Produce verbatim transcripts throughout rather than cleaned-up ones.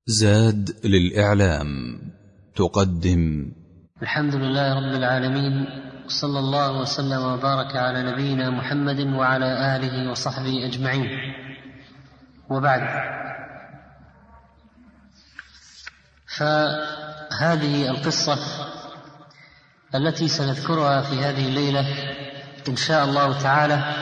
زاد للإعلام تقدم الحمد لله رب العالمين، صلى الله وسلم وبارك على نبينا محمد وعلى آله وصحبه أجمعين، وبعد. فهذه القصة التي سنذكرها في هذه الليلة إن شاء الله تعالى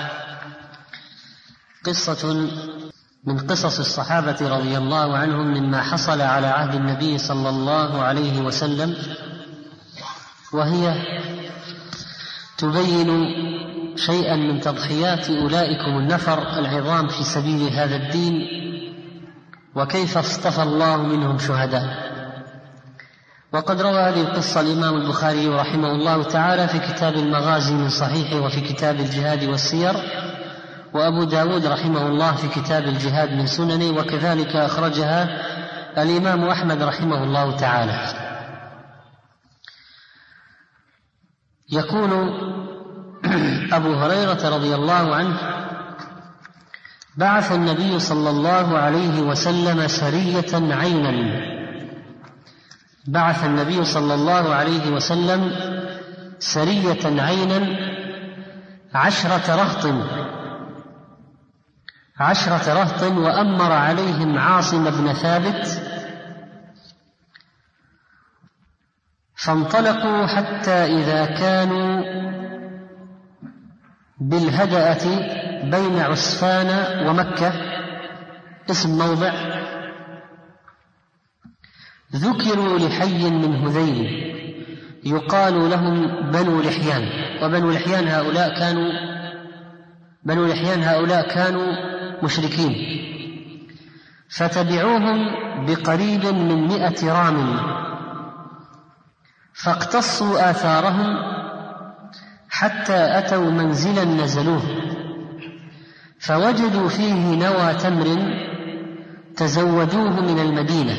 قصة من قصص الصحابة رضي الله عنهم مما حصل على عهد النبي صلى الله عليه وسلم، وهي تبين شيئا من تضحيات أولئكم النفر العظام في سبيل هذا الدين، وكيف اصطفى الله منهم شهداء. وقد روى هذه القصة الإمام البخاري رحمه الله تعالى في كتاب المغازي من صحيحه وفي كتاب الجهاد والسير، وأبو داود رحمه الله في كتاب الجهاد من سننه، وكذلك أخرجها الإمام أحمد رحمه الله تعالى. يقول أبو هريرة رضي الله عنه: بعث النبي صلى الله عليه وسلم سرية عينا بعث النبي صلى الله عليه وسلم سرية عينا عشرة رهط عشرة رهط وأمر عليهم عاصم بن ثابت، فانطلقوا حتى إذا كانوا بالهدأة بين عسفان ومكة، اسم موضع، ذكروا لحي من هذيل يقال لهم بنو لحيان، وبنو لحيان هؤلاء كانوا بنو لحيان هؤلاء كانوا مشركين، فتبعوهم بقريب من مئة رام، فاقتصوا آثارهم حتى أتوا منزلا نزلوه، فوجدوا فيه نوى تمر تزودوه من المدينة،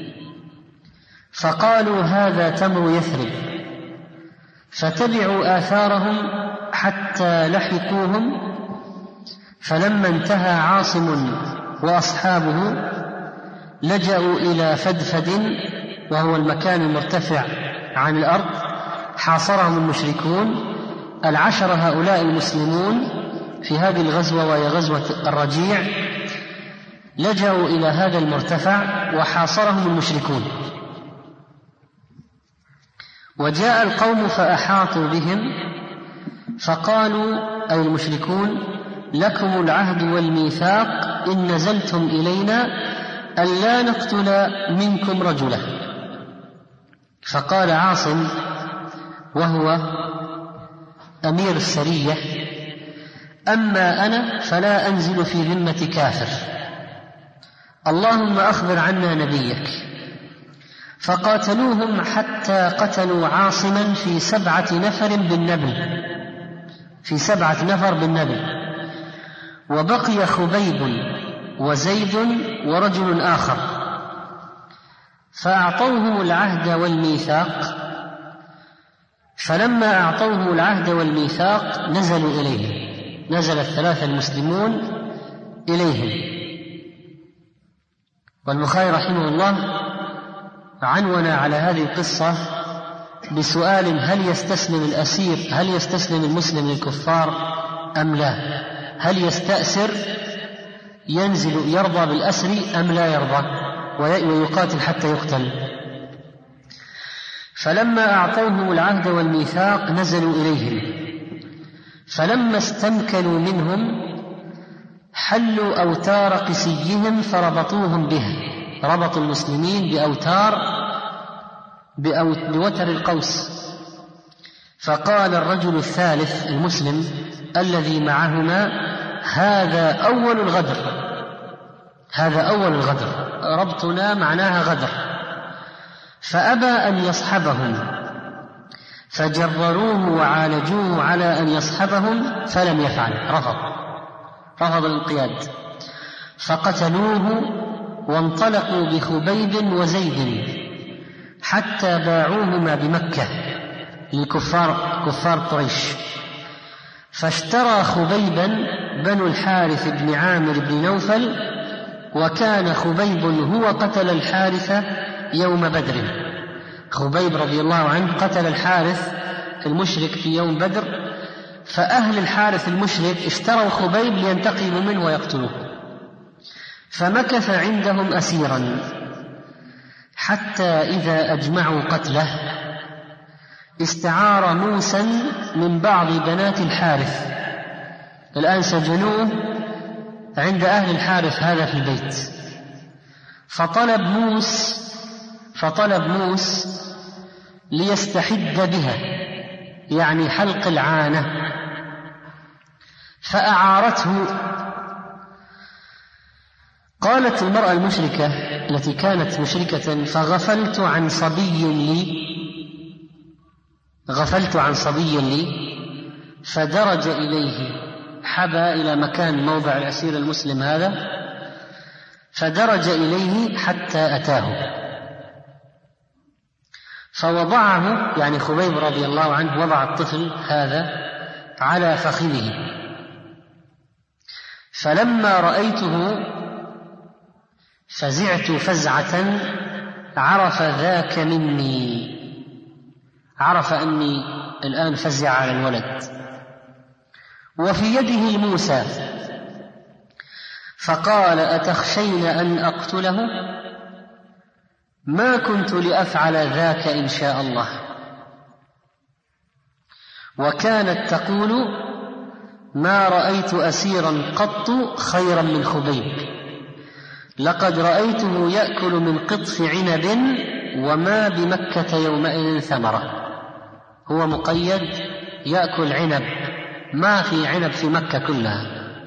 فقالوا هذا تمر يثرب، فتبعوا آثارهم حتى لحقوهم. فلما انتهى عاصم وأصحابه لجأوا إلى فدفد، وهو المكان المرتفع عن الأرض، حاصرهم المشركون العشر هؤلاء المسلمون في هذه الغزوة، وهي غزوة الرجيع. لجأوا إلى هذا المرتفع وحاصرهم المشركون، وجاء القوم فأحاطوا بهم، فقالوا أي المشركون: لكم العهد والميثاق إن نزلتم إلينا ألا نقتل منكم رجلا. فقال عاصم وهو أمير السرية: أما أنا فلا أنزل في ذمة كافر، اللهم أخبر عنا نبيك. فقاتلوهم حتى قتلوا عاصما في سبعة نفر بالنبل في سبعة نفر بالنبل وبقي خبيب وزيد ورجل آخر، فأعطوهم العهد والميثاق. فلما أعطوهم العهد والميثاق نزلوا إليهم، نزل الثلاثة المسلمون إليهم. والبخاري رحمه الله عنون على هذه القصة بسؤال: هل يستسلم الأسير هل يستسلم المسلم للكفار أم لا؟ هل يستأسر ينزل يرضى بالأسر أم لا يرضى ويقاتل حتى يقتل؟ فلما أعطوهم العهد والميثاق نزلوا إليهم، فلما استمكنوا منهم حلوا أوتار قسيهم فربطوهم بها، ربطوا المسلمين بأوتار بوتر القوس. فقال الرجل الثالث المسلم الذي معهما: هذا أول الغدر هذا أول الغدر ربطنا معناها غدر. فأبى أن يصحبهم، فجرروه وعالجوه على أن يصحبهم، فلم يفعل، رفض رفض الانقياد، فقتلوه وانطلقوا بخبيب وزيد حتى باعوهما بمكة لكفار كفار قريش. فاشترى خبيبا بنو الحارث بن عامر بن نوفل وكان خبيب هو قتل الحارث يوم بدر. خبيب رضي الله عنه قتل الحارث المشرك في يوم بدر، فأهل الحارث المشرك اشتروا خبيب لينتقموا منه ويقتلوه، فمكث عندهم أسيرا حتى إذا أجمعوا قتله استعار موسى من بعض بنات الحارث. الآن سجنوه عند أهل الحارث هذا في البيت، فطلب موس فطلب موس ليستحد بها، يعني حلق العانة، فأعارته. قالت المرأة المشركة التي كانت مشركة: فغفلت عن صبي لي غفلت عن صبي لي فدرج إليه، حبى إلى مكان موضع الأسير المسلم هذا، فدرج إليه حتى أتاه، فوضعه، يعني خبيب رضي الله عنه وضع الطفل هذا على فخذه، فلما رأيته فزعت فزعة عرف ذاك مني، عرف أني الآن فزع على الولد، وفي يده الموسى، فقال: أتخشين أن أقتله؟ ما كنت لأفعل ذاك إن شاء الله. وكانت تقول: ما رأيت أسيرا قط خيرا من خبيب، لقد رأيته يأكل من قطف عنب وما بمكة يومئذ ثمرة. هو مقيد يأكل عنب، ما في عنب في مكة كلها،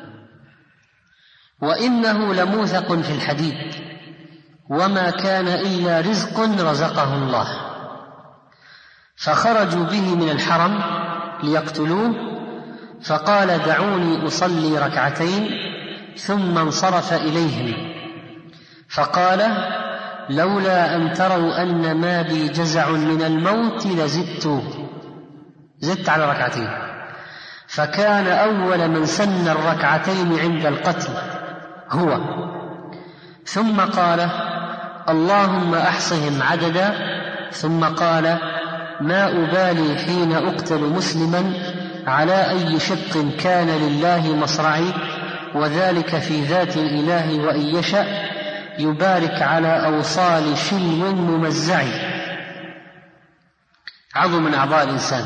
وإنه لموثق في الحديد، وما كان إلا رزق رزقه الله. فخرجوا به من الحرم ليقتلوه، فقال: دعوني أصلي ركعتين، ثم انصرف إليهم فقال: لولا أن تروا أن ما بي جزع من الموت لزدت زدت على ركعتين. فكان أول من سن الركعتين عند القتل هو، ثم قال: اللهم أحصهم عددا، ثم قال: ما أبالي حين أقتل مسلما على أي شق كان لله مصرعي، وذلك في ذات الإله، وإن يشأ يبارك على أوصال شلو ممزع. عضو من أعضاء الإنسان.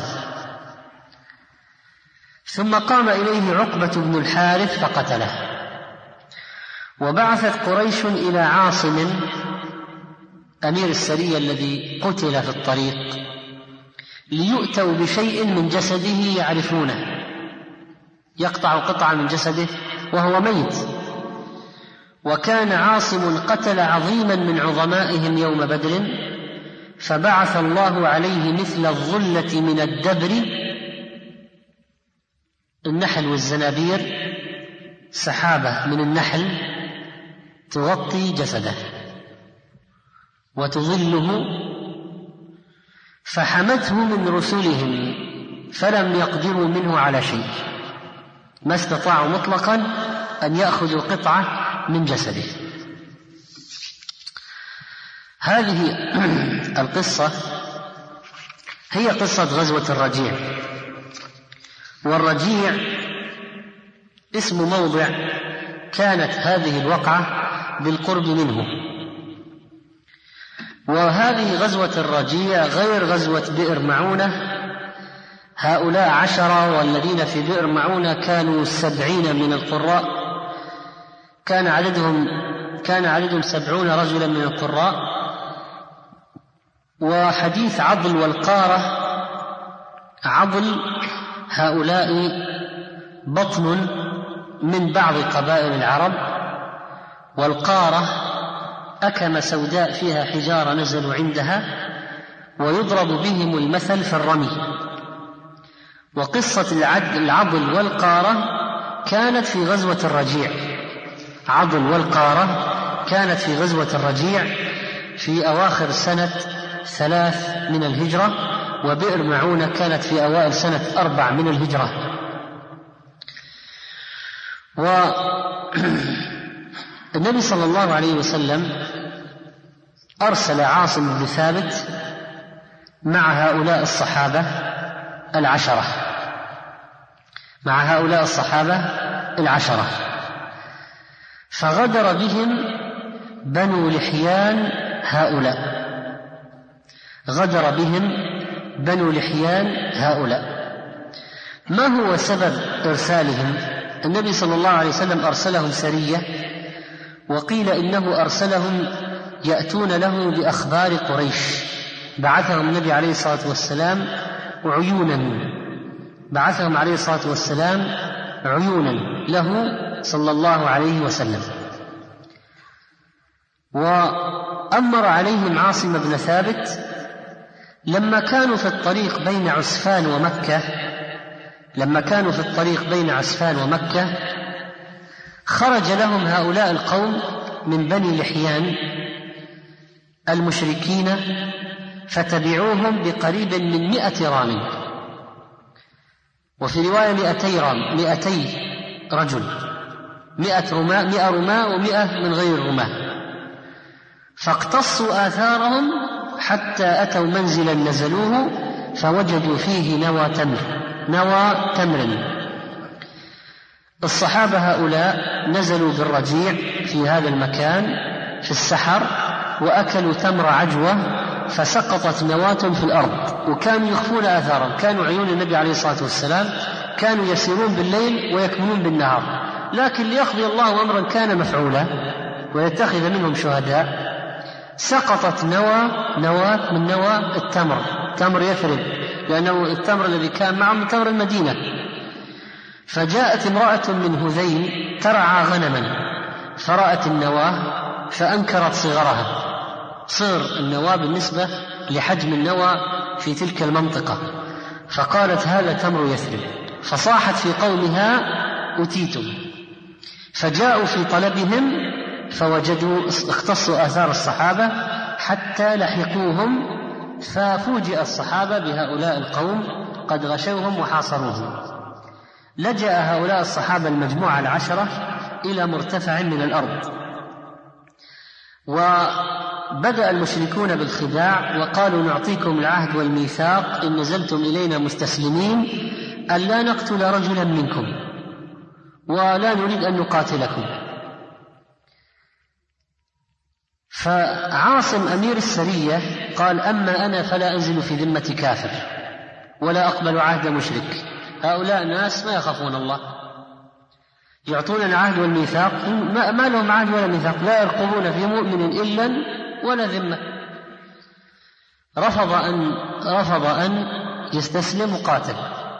ثم قام إليه عقبة بن الحارث فقتله. وبعثت قريش إلى عاصم أمير السرية الذي قتل في الطريق ليؤتوا بشيء من جسده يعرفونه، يقطع قطعة من جسده وهو ميت. وكان عاصم قتل عظيما من عظمائهم يوم بدر، فبعث الله عليه مثل الظلة من الدبر، النحل والزنابير، سحابة من النحل تغطي جسده وتظله، فحمته من رسلهم فلم يقدروا منه على شيء، ما استطاعوا مطلقا أن يأخذوا قطعة من جسده. هذه القصة هي قصة غزوة الرجيع. والرجيع اسم موضع كانت هذه الوقعة بالقرب منه. وهذه غزوة الرجيع غير غزوة بئر معونة. هؤلاء عشرة، والذين في بئر معونة كانوا سبعين من القراء، كان عددهم كان عددهم سبعون رجلا من القراء. وحديث عضل والقارة، عضل هؤلاء بطن من بعض قبائل العرب، والقارة أكمة سوداء فيها حجارة نزلوا عندها، ويضرب بهم المثل في الرمي. وقصة العضل والقارة كانت في غزوة الرجيع. عضل والقارة كانت في غزوة الرجيع في أواخر سنة ثلاث من الهجرة، وبئر معونة كانت في أوائل سنة أربع من الهجرة. النبي صلى الله عليه وسلم أرسل عاصم بن ثابت مع هؤلاء الصحابة العشرة مع هؤلاء الصحابة العشرة فغدر بهم بنو لحيان هؤلاء غدر بهم بنو لحيان هؤلاء ما هو سبب إرسالهم؟ النبي صلى الله عليه وسلم أرسلهم سرية، وقيل إنه أرسلهم يأتون له بأخبار قريش. بعثهم النبي عليه الصلاة والسلام عيونا بعثهم عليه الصلاة والسلام عيونا له صلى الله عليه وسلم. وأمر عليهم عاصم بن ثابت لما كانوا في الطريق بين عسفان ومكة لما كانوا في الطريق بين عسفان ومكة خرج لهم هؤلاء القوم من بني لحيان المشركين فتبعوهم بقريب من مئة رام، وفي رواية مئتي رام مئتي رجل مئة رماة مئة رماة ومئة من غير رماة، فاقتصوا آثارهم حتى أتوا منزلا نزلوه فوجدوا فيه نوى تمر نوى تمر الصحابة هؤلاء نزلوا بالرجيع في هذا المكان في السحر وأكلوا تمر عجوة فسقطت نواة في الأرض، وكانوا يخفون آثارهم. كانوا عيون النبي عليه الصلاة والسلام كانوا يسيرون بالليل ويكمنون بالنهار، لكن ليقضي الله أمرا كان مفعولا ويتخذ منهم شهداء سقطت نوى نواة من نوى التمر تمر يثرب، لأنه التمر الذي كان معهم تمر المدينة. فجاءت امرأة من هذيل ترعى غنما فرأت النواة فأنكرت صغرها، صغر النواة بالنسبة لحجم النوى في تلك المنطقة، فقالت هذا تمر يثرب، فصاحت في قومها أتيتم، فجاءوا في طلبهم فوجدوا اختصوا آثار الصحابة حتى لحقوهم، ففوجئ الصحابة بهؤلاء القوم قد غشوهم وحاصروهم. لجأ هؤلاء الصحابة المجموعة العشرة إلى مرتفع من الأرض، وبدأ المشركون بالخداع وقالوا نعطيكم العهد والميثاق إن نزلتم إلينا مستسلمين ألا نقتل رجلا منكم ولا نريد أن نقاتلكم. فعاصم أمير السرية قال أما أنا فلا أنزل في ذمة كافر ولا أقبل عهد مشرك، هؤلاء الناس ما يخافون الله، يعطون العهد والميثاق ما لهم عهد ولا ميثاق، لا يرقبون في مؤمن إلا ولا ذمة. رفض أن, رفض أن يستسلم وقاتل،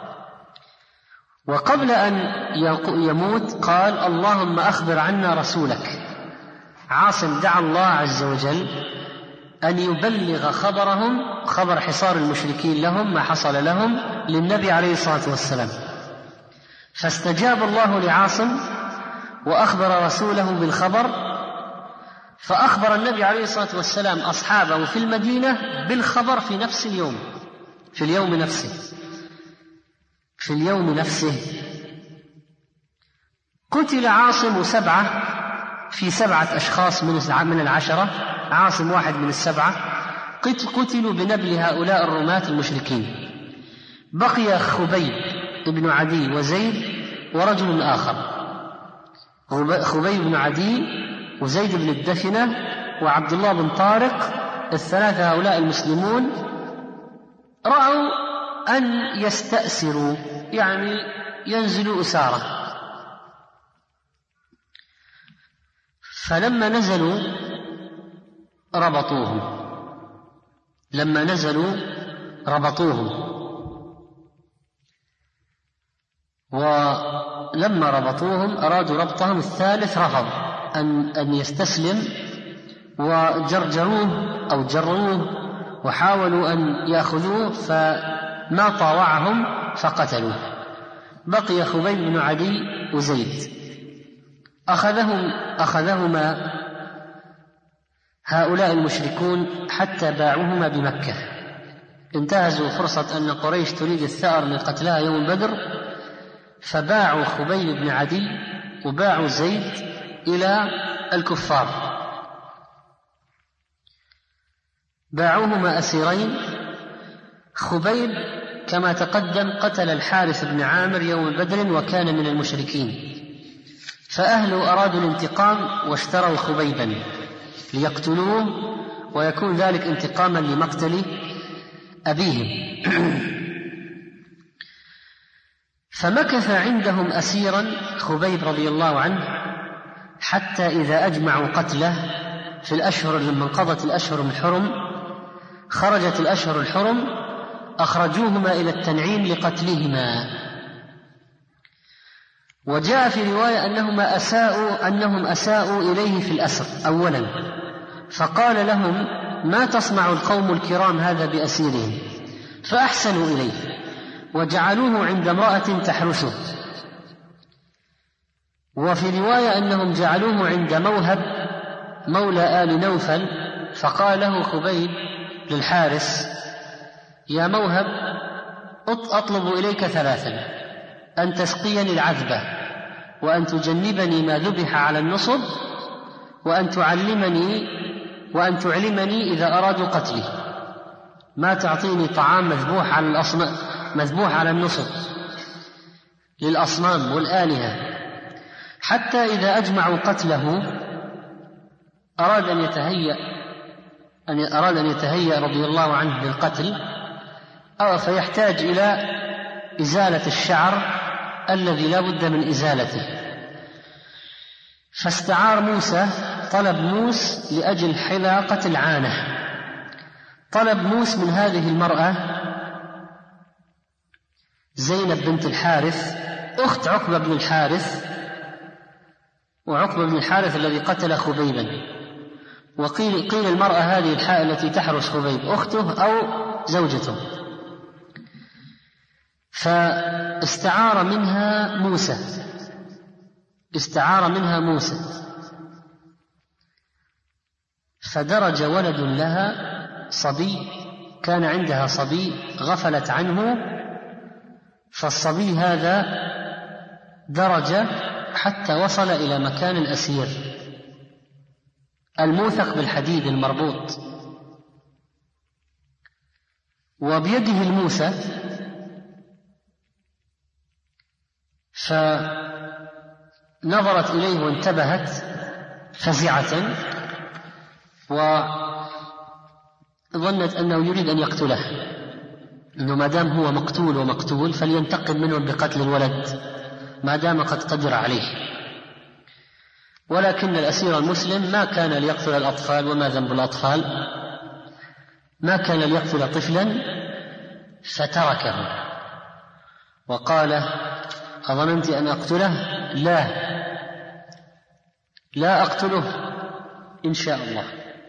وقبل أن يموت قال اللهم أخبر عنا رسولك. عاصم دعا الله عز وجل أن يبلغ خبرهم خبر حصار المشركين لهم ما حصل لهم للنبي عليه الصلاة والسلام، فاستجاب الله لعاصم وأخبر رسوله بالخبر، فأخبر النبي عليه الصلاة والسلام أصحابه في المدينة بالخبر في نفس اليوم في اليوم نفسه في اليوم نفسه قتل عاصم سبعة في سبعة أشخاص من العشرة، عاصم واحد من السبعة قتلوا بنبل هؤلاء الرماة المشركين. بقي خبيب بن عدي وزيد ورجل آخر، خبيب بن عدي وزيد بن الدفنة وعبد الله بن طارق، الثلاثة هؤلاء المسلمون رأوا أن يستأسروا يعني ينزلوا أسارة، فلما نزلوا ربطوهم لما نزلوا ربطوهم ولما ربطوهم أرادوا ربطهم، الثالث رفض أن, أن يستسلم وجرجروه أو جروه وحاولوا أن يأخذوه فما طاوعهم فقتلوه. بقي خبيب بن عدي وزيد، أخذهم أخذهما هؤلاء المشركون حتى باعوهما بمكة، انتهزوا فرصة أن قريش تريد الثأر من قتلها يوم بدر، فباعوا خبيب بن عدي وباعوا زيد إلى الكفار، باعوهما أسيرين. خبيب كما تقدم قتل الحارث بن عامر يوم بدر وكان من المشركين، فأهله أرادوا الانتقام واشتروا خبيبا ليقتلوه ويكون ذلك انتقاما لمقتل أبيهم. فمكث عندهم أسيرا خبيب رضي الله عنه حتى إذا أجمعوا قتله في الأشهر، لما انقضت الأشهر الحرم خرجت الأشهر الحرم أخرجوهما إلى التنعيم لقتلهما. وجاء في رواية أنهما أساءوا أنهم أساءوا إليه في الأسر أولا، فقال لهم: ما تصنع القوم الكرام هذا بأسيرهم؟ فأحسنوا إليه وجعلوه عند امرأة تحرسه. وفي رواية أنهم جعلوه عند موهب مولى آل نوفل، فقال له خبيب للحارس: يا موهب، أطلب إليك ثلاثا: أن تسقيني العذبة، وأن تجنبني ما ذبح على النصب، وأن تعلمني وأن تعلمني إذا أرادوا قتلي. ما تعطيني طعام مذبوح على الأصنام مذبوح على النصب للأصنام والآلهة. حتى إذا أجمعوا قتله أراد أن يتهيأ أن أراد أن يتهيأ رضي الله عنه للقتل، أو فيحتاج إلى إزالة الشعر الذي لا بد من إزالته. فاستعار موسى، طلب موس لأجل حلاقة العانة، طلب موس من هذه المرأة زينب بنت الحارث أخت عقبة بن الحارث، وعقبة بن الحارث الذي قتل خبيبا. وقيل قيل المرأة هذه الحاء التي تحرس خبيب أخته أو زوجته. فاستعار منها موسى استعار منها موسى فدرج ولد لها صبي، كان عندها صبي غفلت عنه، فالصبي هذا درج حتى وصل إلى مكان الأسير الموثق بالحديد المربوط، وبيده الموسى. فنظرت إليه وانتبهت فزعة، وظنت أنه يريد أن يقتله، أنه ما دام هو مقتول ومقتول فلينتقم منه بقتل الولد ما دام قد قدر عليه. ولكن الأسير المسلم ما كان ليقتل الأطفال، وما ذنب الأطفال، ما كان ليقتل طفلا، فتركه وقال: أظننت أن أقتله؟ لا لا أقتله إن شاء الله.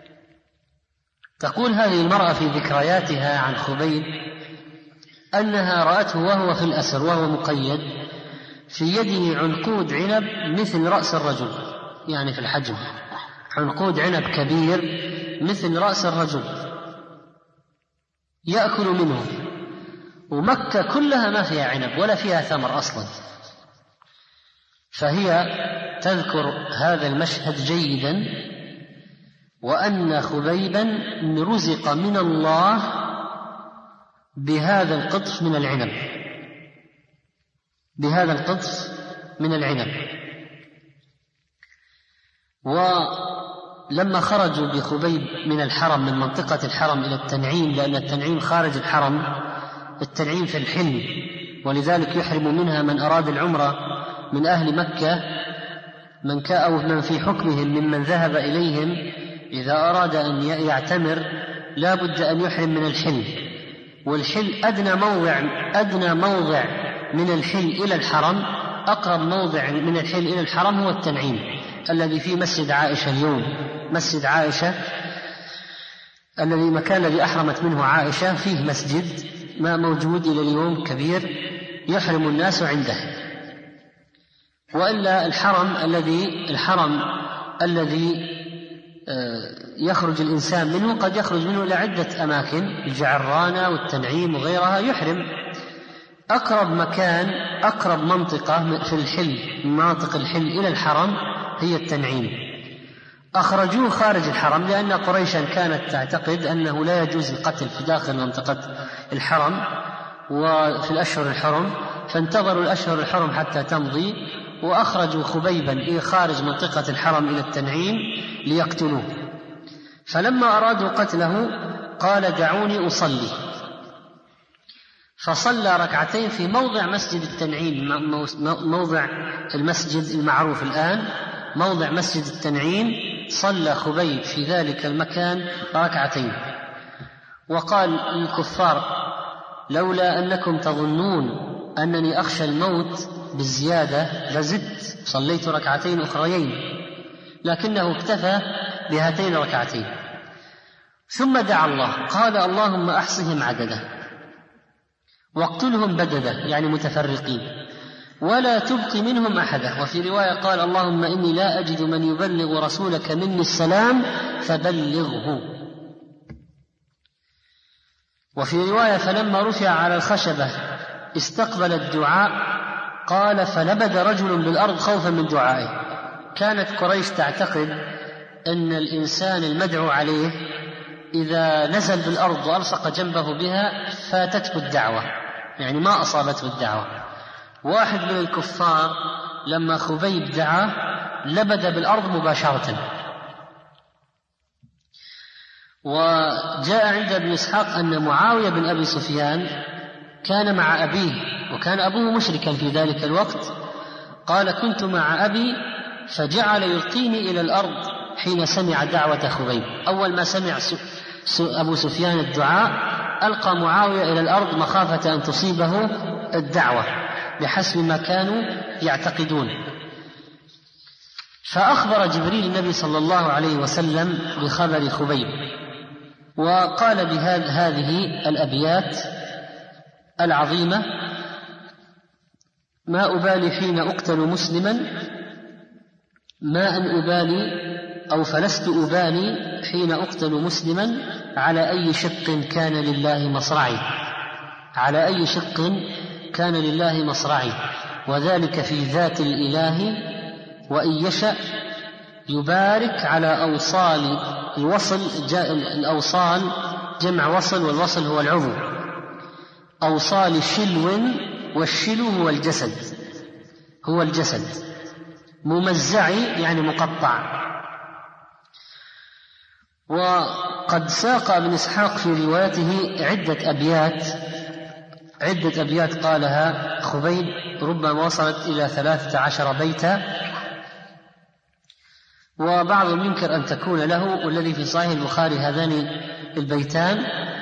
تقول هذه المرأة في ذكرياتها عن خبيب أنها رأته وهو في الأسر وهو مقيد، في يده عنقود عنب مثل رأس الرجل، يعني في الحجم عنقود عنب كبير مثل رأس الرجل يأكل منه، ومكة كلها ما فيها عنب ولا فيها ثمر أصلا. فهي تذكر هذا المشهد جيدا، وأن خبيبا رزق من الله بهذا القطف من العنب بهذا القطف من العنب. ولما خرجوا بخبيب من الحرم، من منطقة الحرم إلى التنعيم، لأن التنعيم خارج الحرم، التنعيم في الحل، ولذلك يحرم منها من أراد العمرة من أهل مكة، من كان أو من في حكمهم ممن ذهب إليهم، إذا أراد أن يعتمر لا بد أن يحرم من الحل. والحل أدنى موضع أدنى موضع من الحل إلى الحرم، أقرب موضع من الحل إلى الحرم هو التنعيم الذي في مسجد عائشة اليوم. مسجد عائشة الذي مكان الذي أحرمت منه عائشة فيه مسجد ما موجود إلى اليوم كبير يحرم الناس عنده. وإلا الحرم الذي الحرم الذي يخرج الإنسان منه قد يخرج منه إلى عدة أماكن، الجعرانة والتنعيم وغيرها يحرم. أقرب مكان أقرب منطقة في الحل، مناطق الحل إلى الحرم هي التنعيم. أخرجوه خارج الحرم لأن قريشا كانت تعتقد أنه لا يجوز القتل في داخل منطقة الحرم وفي الأشهر الحرم، فانتظروا الأشهر الحرم حتى تمضي وأخرجوا خبيبا خارج منطقة الحرم إلى التنعيم ليقتلوه. فلما أرادوا قتله قال دعوني أصلي، فصلى ركعتين في موضع مسجد التنعيم، موضع المسجد المعروف الآن موضع مسجد التنعيم، صلى خبيب في ذلك المكان ركعتين. وقال للكفار لولا أنكم تظنون أنني أخشى الموت بالزيادة لزدت صليت ركعتين أخريين، لكنه اكتفى بهاتين ركعتين. ثم دعا الله قال اللهم أحصهم عددا واقتلهم بددا، يعني متفرقين، ولا تبق منهم أحدا. وفي رواية قال اللهم إني لا أجد من يبلغ رسولك مني السلام فبلغه. وفي رواية فلما رفع على الخشبة استقبل الدعاء قال فلبد رجل بالأرض خوفا من دعائه. كانت قريش تعتقد أن الإنسان المدعو عليه إذا نزل بالأرض وألصق جنبه بها فاتته الدعوة، يعني ما أصابته الدعوة. واحد من الكفار لما خبيب دعاه لبد بالأرض مباشرة. وجاء عند ابن إسحاق أن معاوية بن أبي سفيان كان مع أبيه، وكان أبوه مشركا في ذلك الوقت، قال كنت مع أبي فجعل يلقيني إلى الأرض حين سمع دعوة خبيب. أول ما سمع أبو سفيان الدعاء ألقى معاوية إلى الأرض مخافة أن تصيبه الدعوة بحسب ما كانوا يعتقدون. فأخبر جبريل النبي صلى الله عليه وسلم بخبر خبيب، وقال بهذه الأبيات العظيمة: ما أبالي حين أقتل مسلما، ما أن أبالي أو فلست أبالي حين أقتل مسلما، على أي شق كان لله مصرعي، على أي شق كان لله مصرعي، وذلك في ذات الإله، وإن يشأ يبارك على أوصال الوصل. جاء الأوصال جمع وصل، والوصل هو العضو. أوصال شلو، والشلو هو الجسد، هو الجسد. ممزعي يعني مقطع. وقد ساق ابن إسحاق في روايته عدة أبيات عدة أبيات قالها خبيب، ربما وصلت إلى ثلاثة عشر بيتا، وبعضهم ينكر أن تكون له، والذي في صحيح البخاري هذان البيتان.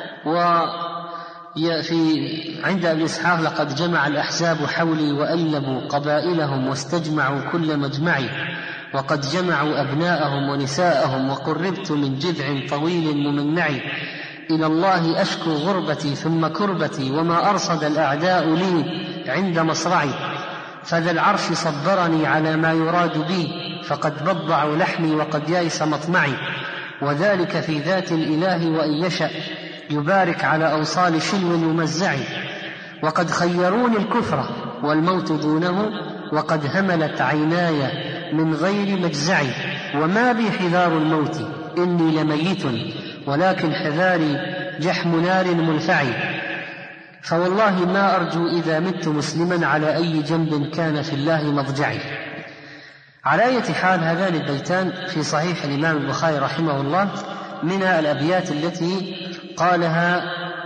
وفي عند ابن إسحاق لقد جمع الأحزاب حولي وألبوا قبائلهم واستجمعوا كل مجمعي، وقد جمعوا أبناءهم ونساءهم، وقربت من جذع طويل ممنع، إلى الله أشكو غربتي ثم كربتي، وما أرصد الأعداء لي عند مصرعي، فذا العرش صبرني على ما يراد بي، فقد بضعوا لحمي وقد يائس مطمعي، وذلك في ذات الإله، وإن يشأ يبارك على أوصال شلو يمزعي، وقد خيروني الكفر والموت دونه، وقد هملت عيناي من غير مجزعي، وما بي حذار الموت إني لميت، ولكن حذاري جحم نار منفعي، فوالله ما أرجو إذا مت مسلما، على أي جنب كان في الله مضجعي. على أي حال هذان البيتان في صحيح الإمام البخاري رحمه الله من الأبيات التي قالها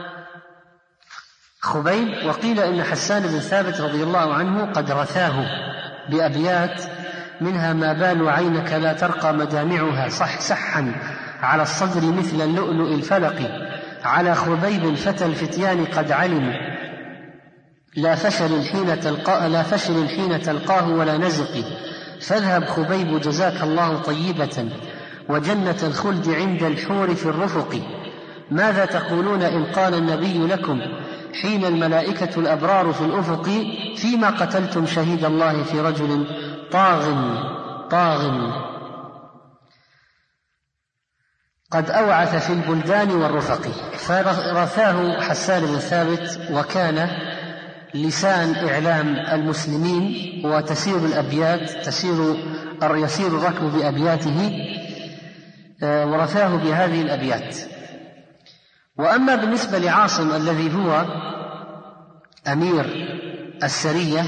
خبيب. وقيل إن حسان بن ثابت رضي الله عنه قد رثاه بأبيات منها: ما بال عينك لا ترقى مدامعها، صح صحا على الصدر مثل اللؤلؤ الفلق، على خبيب فتى الفتيان قد علموا، لا فشل حين تلقاه, لا فشل حين تلقاه ولا نزق، فاذهب خبيب جزاك الله طيبة، وجنة الخلد عند الحور في الرفق. ماذا تقولون إن قال النبي لكم حين الملائكة الأبرار في الأفق، فيما قتلتم شهيد الله في رجل طاغ طاغ قد أوعث في البلدان والرفق. فرثاه حسان بن ثابت، وكان لسان إعلام المسلمين، وتسير الأبيات تسير يسير الركب بأبياته. ورثاه بهذه الأبيات. وأما بالنسبة لعاصم الذي هو أمير السرية،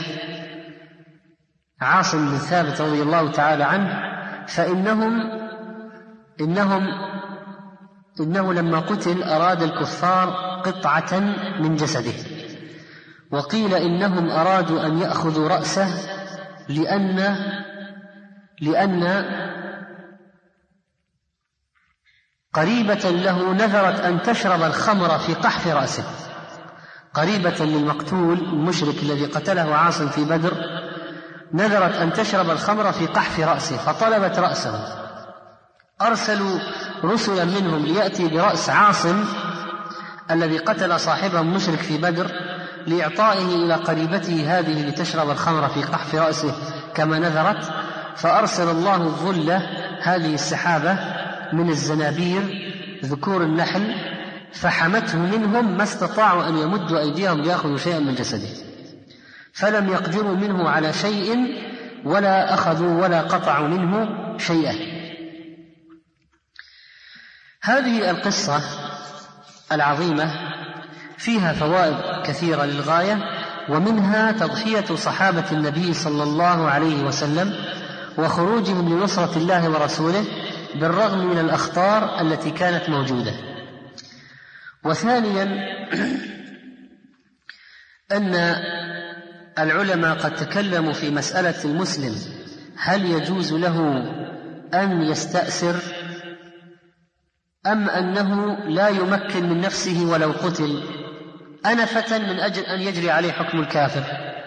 عاصم بن ثابت رضي الله تعالى عنه، فإنهم إنهم إنه لما قتل أراد الكفار قطعة من جسده، وقيل إنهم أرادوا أن يأخذوا رأسه لأن لأن قريبة له نذرت أن تشرب الخمر في قحف رأسه، قريبة للمقتول المشرك الذي قتله عاصم في بدر نذرت أن تشرب الخمر في قحف رأسه فطلبت رأسه. أرسلوا رسلا منهم ليأتي برأس عاصم الذي قتل صاحبه المشرك في بدر لإعطائه إلى قريبته هذه لتشرب الخمر في قحف رأسه كما نذرت، فأرسل الله الظلة هذه السحابة من الزنابير ذكور النحل فحمته منهم ما استطاعوا أن يمدوا أيديهم ليأخذوا شيئا من جسده، فلم يقدروا منه على شيء ولا أخذوا ولا قطعوا منه شيئا. هذه القصة العظيمة فيها فوائد كثيرة للغاية، ومنها تضحية صحابة النبي صلى الله عليه وسلم وخروجهم لنصرة الله ورسوله بالرغم من الأخطار التي كانت موجودة. وثانيا أن العلماء قد تكلموا في مسألة المسلم هل يجوز له أن يستأسر أم أنه لا يمكن من نفسه ولو قتل أنفة من أجل أن يجري عليه حكم الكافر.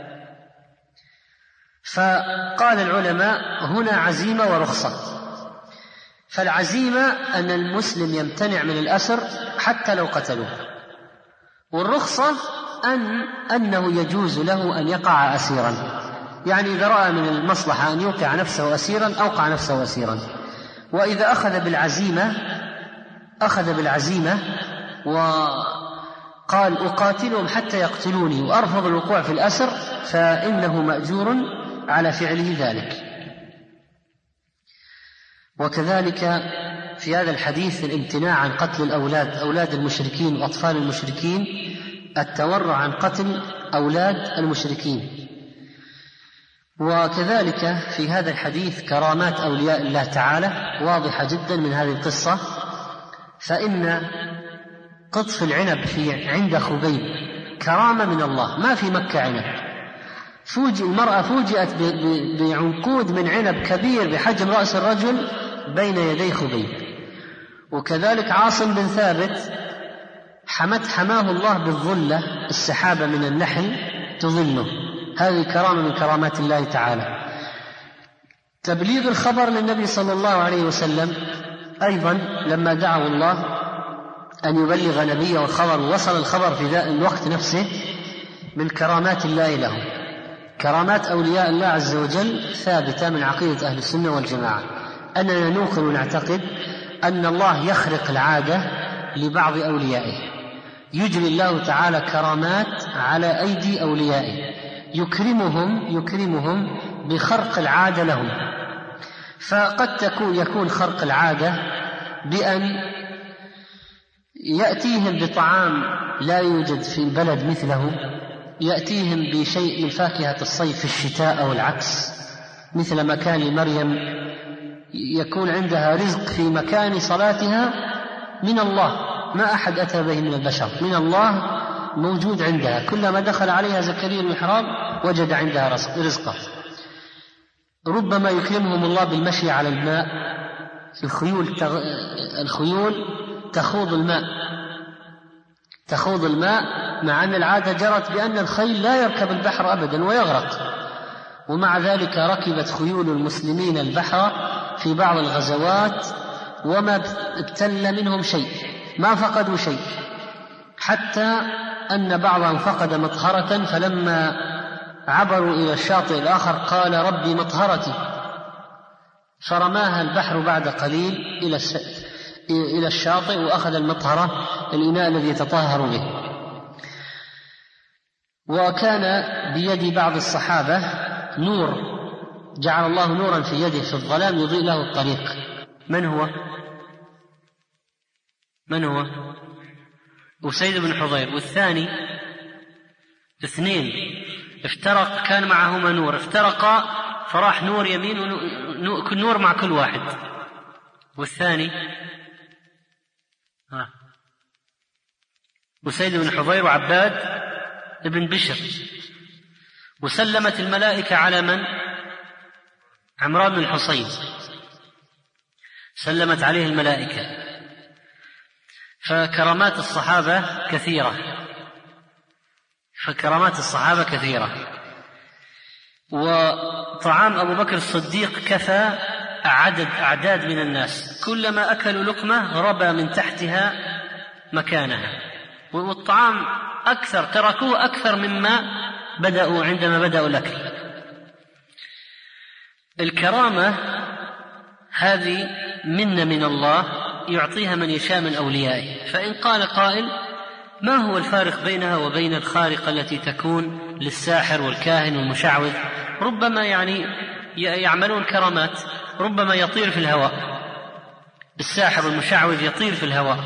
فقال العلماء هنا عزيمة ورخصة، فالعزيمة أن المسلم يمتنع من الأسر حتى لو قتلوه، والرخصة أن أنه يجوز له أن يقع أسيرا، يعني إذا رأى من المصلحة أن يوقع نفسه أسيرا أوقع نفسه أسيرا. وإذا أخذ بالعزيمة أخذ بالعزيمة وقال أقاتلهم حتى يقتلوني وأرفض الوقوع في الأسر فإنه مأجور على فعله ذلك. وكذلك في هذا الحديث الامتناع عن قتل الأولاد أولاد المشركين وأطفال المشركين، التورع عن قتل أولاد المشركين. وكذلك في هذا الحديث كرامات أولياء الله تعالى واضحة جدا من هذه القصة، فإن قطف العنب في عند خبيب كرامة من الله، ما في مكة عنب. فوجئ المرأة فوجئت بعنقود من عنب كبير بحجم رأس الرجل بين يدي خبيب. وكذلك عاصم بن ثابت حمت حماه الله بالظلة السحابة من النحل تظله، هذه كرامة من كرامات الله تعالى. تبليغ الخبر للنبي صلى الله عليه وسلم أيضا لما دعوا الله أن يبلغ نبيه الخبر ووصل الخبر في ذات الوقت نفسه من كرامات الله له. كرامات أولياء الله عز وجل ثابتة من عقيدة أهل السنة والجماعة، أننا نوقن ونعتقد أن الله يخرق العادة لبعض أوليائه، يجري الله تعالى كرامات على أيدي أوليائه يكرمهم يكرمهم بخرق العادة لهم. فقد تكون يكون خرق العادة بأن يأتيهم بطعام لا يوجد في البلد مثله، يأتيهم بشيء من فاكهة الصيف في الشتاء أو العكس، مثل ما كان لمريم يكون عندها رزق في مكان صلاتها من الله ما أحد أتى به من البشر، من الله موجود عندها، كلما دخل عليها زكريا المحراب وجد عندها رزقه. ربما يكرمهم الله بالمشي على الماء، الخيول تغ... الخيول تخوض الماء تخوض الماء مع أن العادة جرت بأن الخيل لا يركب البحر أبدا ويغرق، ومع ذلك ركبت خيول المسلمين البحر في بعض الغزوات وما ابتل منهم شيء، ما فقدوا شيء، حتى أن بعضهم فقد مطهرة فلما عبروا إلى الشاطئ الآخر قال ربي مطهرتي، فرماها البحر بعد قليل إلى إلى الشاطئ وأخذ المطهرة الإناء الذي يتطهر به. وكان بيد بعض الصحابة نور، جعل الله نورا في يده في الظلام يضيء له الطريق. من هو؟ من هو؟ أسيد بن حضير. والثاني اثنين افترق، كان معهما نور، افترقا فراح نور يمين ونور مع كل واحد. والثاني ها أسيد بن حضير وعباد بن بشر. وسلمت الملائكة على من؟ عمران بن الحصين، سلمت عليه الملائكة. فكرامات الصحابة كثيرة، فكرامات الصحابة كثيرة. وطعام أبو بكر الصديق كفى عدد أعداد من الناس، كلما أكلوا لقمة ربى من تحتها مكانها، والطعام أكثر، تركوه أكثر مما بدأوا عندما بدأوا الأكل. الكرامة هذه منة من الله يعطيها من يشاء من أوليائه. فإن قال قائل ما هو الفارق بينها وبين الخارقة التي تكون للساحر والكاهن والمشعوذ؟ ربما يعني يعملون كرامات، ربما يطير في الهواء، الساحر والمشعوذ يطير في الهواء،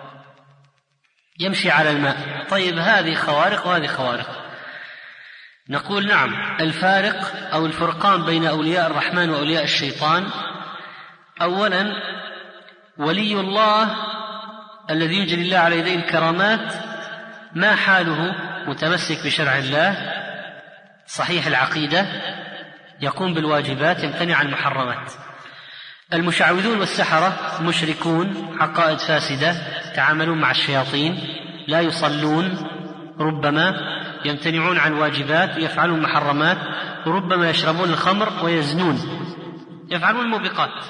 يمشي على الماء. طيب هذه خوارق وهذه خوارق. نقول نعم، الفارق أو الفرقان بين أولياء الرحمن وأولياء الشيطان: أولا ولي الله الذي يجري الله على يديه الكرامات ما حاله؟ متمسك بشرع الله، صحيح العقيدة، يقوم بالواجبات، يمتنع عن المحرمات. المشعوذون والسحرة مشركون، عقائد فاسدة، تعاملون مع الشياطين، لا يصلون، ربما يمتنعون عن واجبات ويفعلون محرمات، وربما يشربون الخمر ويزنون، يفعلون الموبقات.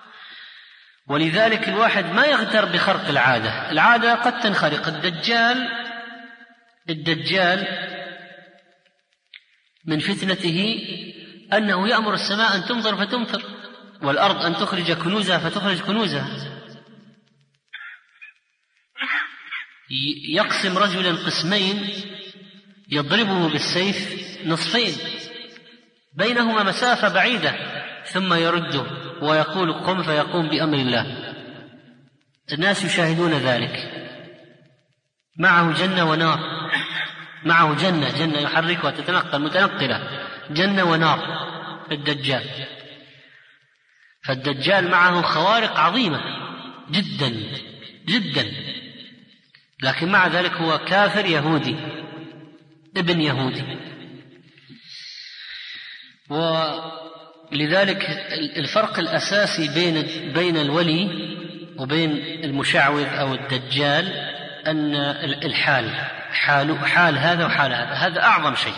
ولذلك الواحد ما يغتر بخرق العادة، العادة قد تنخرق. الدجال الدجال من فتنته أنه يأمر السماء أن تمطر فتمطر، والأرض أن تخرج كنوزها فتخرج كنوزها. يقسم رجلا قسمين يضربه بالسيف نصفين، بينهما مسافة بعيدة، ثم يرده ويقول قم فيقوم بأمر الله. الناس يشاهدون ذلك، معه جنة ونار، معه جنة جنة يحركها وتتنقل متنقلة، جنة ونار الدجال. فالدجال معه خوارق عظيمة جدا جدا، لكن مع ذلك هو كافر يهودي، ابن يهودي. ولذلك الفرق الأساسي بين بين الولي وبين المشعوذ أو الدجال أن الحال حال حال هذا وحال هذا، هذا أعظم شيء.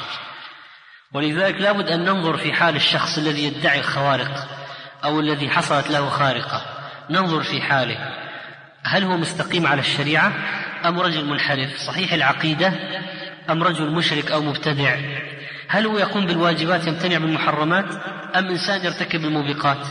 ولذلك لابد أن ننظر في حال الشخص الذي يدعي الخوارق أو الذي حصلت له خارقة، ننظر في حاله، هل هو مستقيم على الشريعة أم رجل منحرف صحيح العقيدة أم رجل مشرك أو مبتدع؟ هل هو يقوم بالواجبات يمتنع بالمحرمات أم إنسان يرتكب الموبقات؟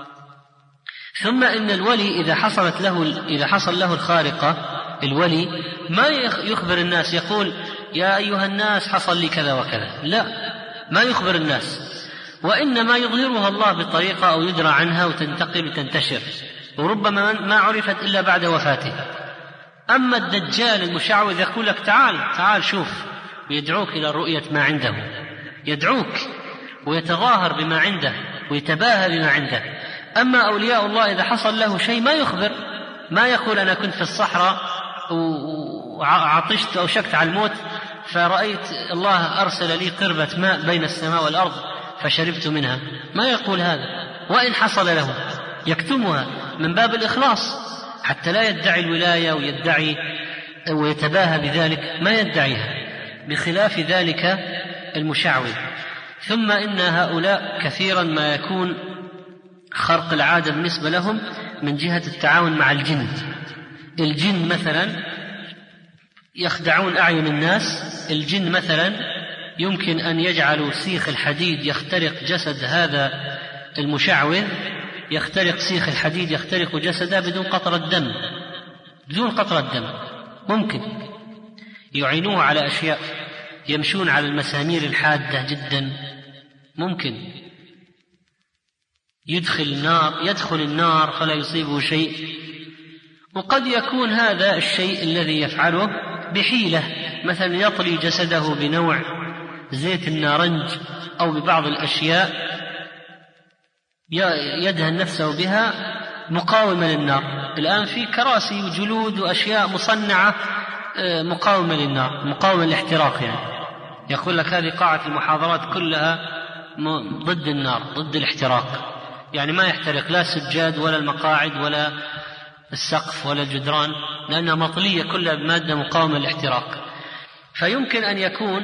ثم إن الولي إذا حصلت له إذا حصل له الخارقة، الولي ما يخبر الناس يقول يا أيها الناس حصل لي كذا وكذا، لا، ما يخبر الناس، وإنما يظهرها الله بطريقة أو يدرى عنها وتنتقل وتنتشر، وربما ما عرفت إلا بعد وفاته. أما الدجال المشعوذ يقول لك تعال تعال شوف، ويدعوك إلى رؤية ما عنده، يدعوك ويتظاهر بما عنده ويتباهى بما عنده. أما أولياء الله إذا حصل له شيء ما يخبر، ما يقول أنا كنت في الصحراء وعطشت أو شكت على الموت فرأيت الله أرسل لي قربة ماء بين السماء والأرض فشربت منها، ما يقول هذا. وإن حصل له يكتمها من باب الإخلاص حتى لا يدعي الولاية ويدعي ويتباهى بذلك، ما يدعيها، بخلاف ذلك المشعوذ. ثم إن هؤلاء كثيرا ما يكون خرق العادة بالنسبة لهم من جهة التعاون مع الجن. الجن مثلا يخدعون أعين الناس، الجن مثلا يمكن أن يجعلوا سيخ الحديد يخترق جسد هذا المشعوذ، يخترق سيخ الحديد يخترق جسده بدون قطرة دم، بدون قطرة دم. ممكن يعينوه على أشياء، يمشون على المسامير الحادة جدا، ممكن يدخل النار يدخل النار فلا يصيبه شيء، وقد يكون هذا الشيء الذي يفعله بحيلة، مثلا يطلي جسده بنوع زيت النارنج أو ببعض الأشياء يدهن نفسه بها مقاومة للنار. الآن في كراسي وجلود وأشياء مصنعة مقاومة للنار، مقاومة للاحتراق، يعني يقول لك هذه قاعة المحاضرات كلها ضد النار، ضد الاحتراق، يعني ما يحترق لا السجاد ولا المقاعد ولا السقف ولا الجدران، لأنها مطلية كلها بمادة مقاومة للاحتراق. فيمكن أن يكون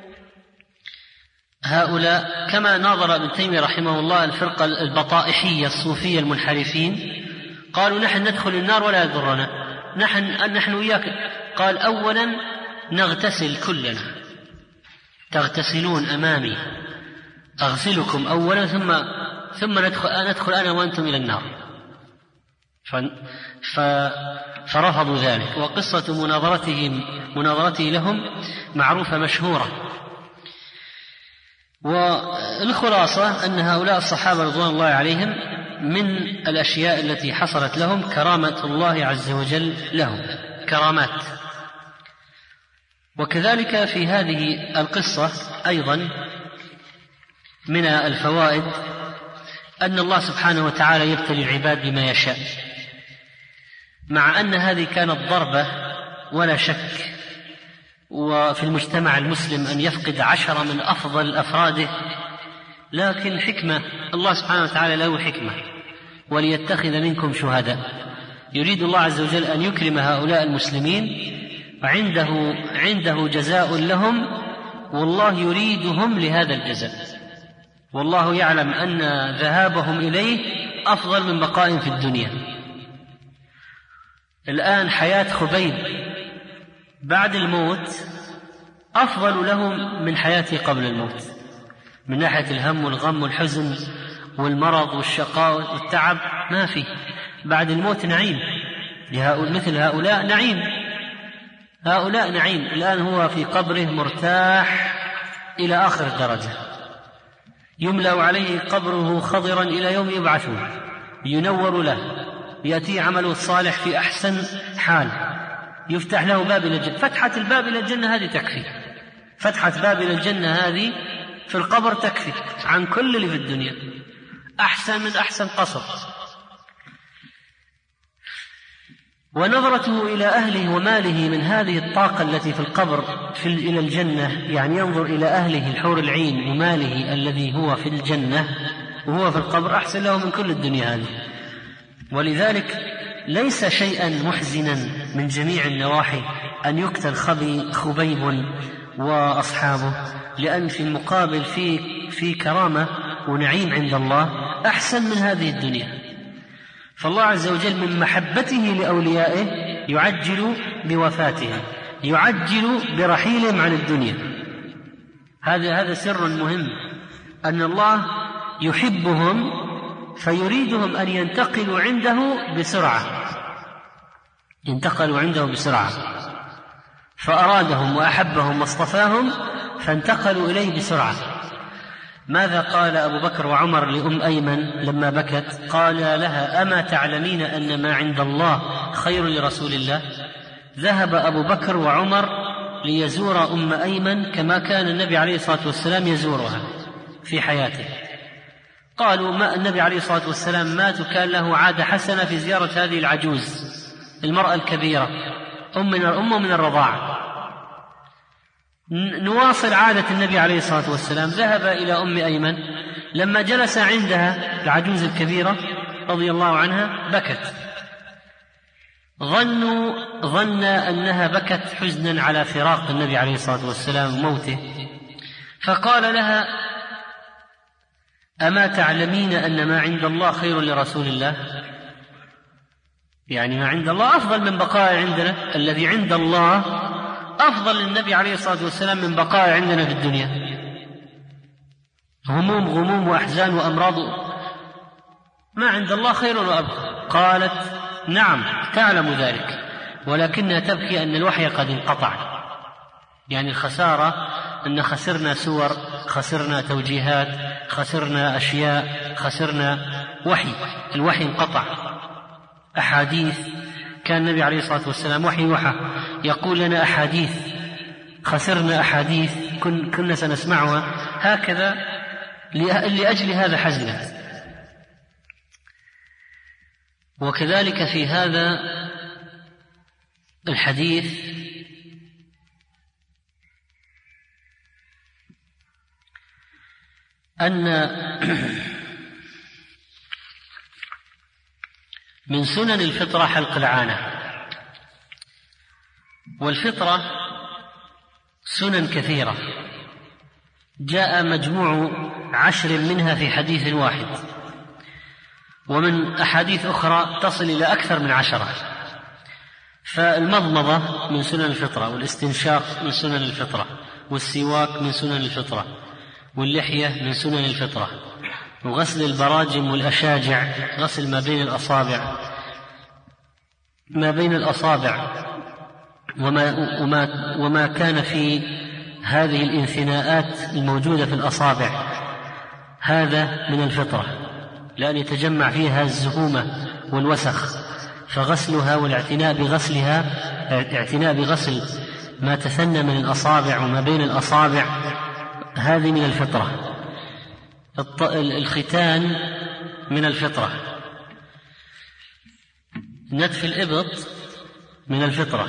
هؤلاء كما ناظر ابن تيمية رحمه الله الفرقة البطائحية الصوفية المنحرفين، قالوا نحن ندخل النار ولا يضرنا، نحن نحن وياك. قال أولا نغتسل كلنا، تغتسلون أمامي أغسلكم أولا ثم ثم ندخل, ندخل أنا وأنتم إلى النار. فرفضوا ذلك. وقصة مناظرتهم مناظرته لهم معروفة مشهورة. والخلاصة أن هؤلاء الصحابة رضوان الله عليهم من الأشياء التي حصلت لهم كرامة الله عز وجل لهم، كرامات. وكذلك في هذه القصة أيضا من الفوائد أن الله سبحانه وتعالى يبتلي العباد بما يشاء، مع أن هذه كانت ضربة ولا شك وفي المجتمع المسلم أن يفقد عشرة من أفضل أفراده، لكن حكمة الله سبحانه وتعالى له حكمة، وليتخذ منكم شهداء. يريد الله عز وجل أن يكرم هؤلاء المسلمين، وعنده عنده جزاء لهم، والله يريدهم لهذا الجزاء، والله يعلم أن ذهابهم إليه أفضل من بقائهم في الدنيا. الآن حياة خبيب بعد الموت أفضل لهم من حياته قبل الموت، من ناحية الهم والغم والحزن والمرض والشقاء والتعب ما فيه. بعد الموت نعيم، مثل هؤلاء نعيم، هؤلاء نعيم. الآن هو في قبره مرتاح إلى آخر الدرجة، يملأ عليه قبره خضرا إلى يوم يبعثون، ينور له، يأتي عمله الصالح في أحسن حال، يفتح له باب إلى الجنة. فتحة الباب إلى الجنة هذه تكفي، فتحة باب إلى الجنة هذه في القبر تكفي عن كل اللي في الدنيا، أحسن من أحسن قصر. ونظرته إلى أهله وماله من هذه الطاقة التي في القبر في إلى الجنة، يعني ينظر إلى أهله الحور العين وماله الذي هو في الجنة وهو في القبر أحسن له من كل الدنيا هذه. ولذلك ليس شيئا محزنا من جميع النواحي أن يقتل خبي خبيب وأصحابه، لأن في المقابل في, في كرامة ونعيم عند الله أحسن من هذه الدنيا. فالله عز وجل من محبته لأوليائه يعجل بوفاتهم، يعجل برحيلهم عن الدنيا. هذا هذا سر مهم، أن الله يحبهم فيريدهم أن ينتقلوا عنده بسرعة، ينتقلوا عنده بسرعة، فأرادهم وأحبهم واصطفاهم فانتقلوا إليه بسرعة. ماذا قال أبو بكر وعمر لأم أيمن لما بكت؟ قال لها: أما تعلمين أن ما عند الله خير لرسول الله؟ ذهب أبو بكر وعمر ليزور أم أيمن كما كان النبي عليه الصلاة والسلام يزورها في حياته. قالوا: ما النبي عليه الصلاة والسلام مات وكان له عادة حسنة في زيارة هذه العجوز المرأة الكبيرة أم من الأم من الرضاعة. نواصل عادة النبي عليه الصلاة والسلام، ذهب إلى أم أيمن، لما جلس عندها العجوز الكبيرة رضي الله عنها بكت، ظنوا ظن أنها بكت حزنا على فراق النبي عليه الصلاة والسلام وموته، فقال لها: أما تعلمين أن ما عند الله خير لرسول الله؟ يعني ما عند الله أفضل من بقاء عندنا، الذي عند الله أفضل للنبي عليه الصلاة والسلام من بقاء عندنا في الدنيا. هموم غموم وأحزان وأمراض، ما عند الله خير وأبقى. قالت: نعم تعلم ذلك، ولكنها تبكي أن الوحي قد انقطع. يعني الخسارة أن خسرنا سور، خسرنا توجيهات، خسرنا أشياء، خسرنا وحي، الوحي انقطع، أحاديث كان النبي عليه الصلاة والسلام وحي وحى يقول لنا أحاديث خسرنا أحاديث كنا سنسمعها هكذا لأجل هذا حزنا. وكذلك في هذا الحديث أن من سنن الفطرة حلق العانة، والفطرة سنن كثيرة جاء مجموع عشر منها في حديث واحد، ومن أحاديث أخرى تصل إلى أكثر من عشرة. فالمضمضة من سنن الفطرة، والاستنشاق من سنن الفطرة، والسواك من سنن الفطرة، واللحية من سنن الفطرة، وغسل البراجم والأشاجع، غسل ما بين الأصابع ما بين الأصابع وما, وما, وما كان في هذه الانثناءات الموجودة في الأصابع، هذا من الفطرة، لأن يتجمع فيها الزهومة والوسخ، فغسلها والاعتناء بغسلها اعتناء بغسل ما تثنى من الأصابع وما بين الأصابع، هذه من الفطرة. الختان من الفطرة، نتف الإبط من الفطرة،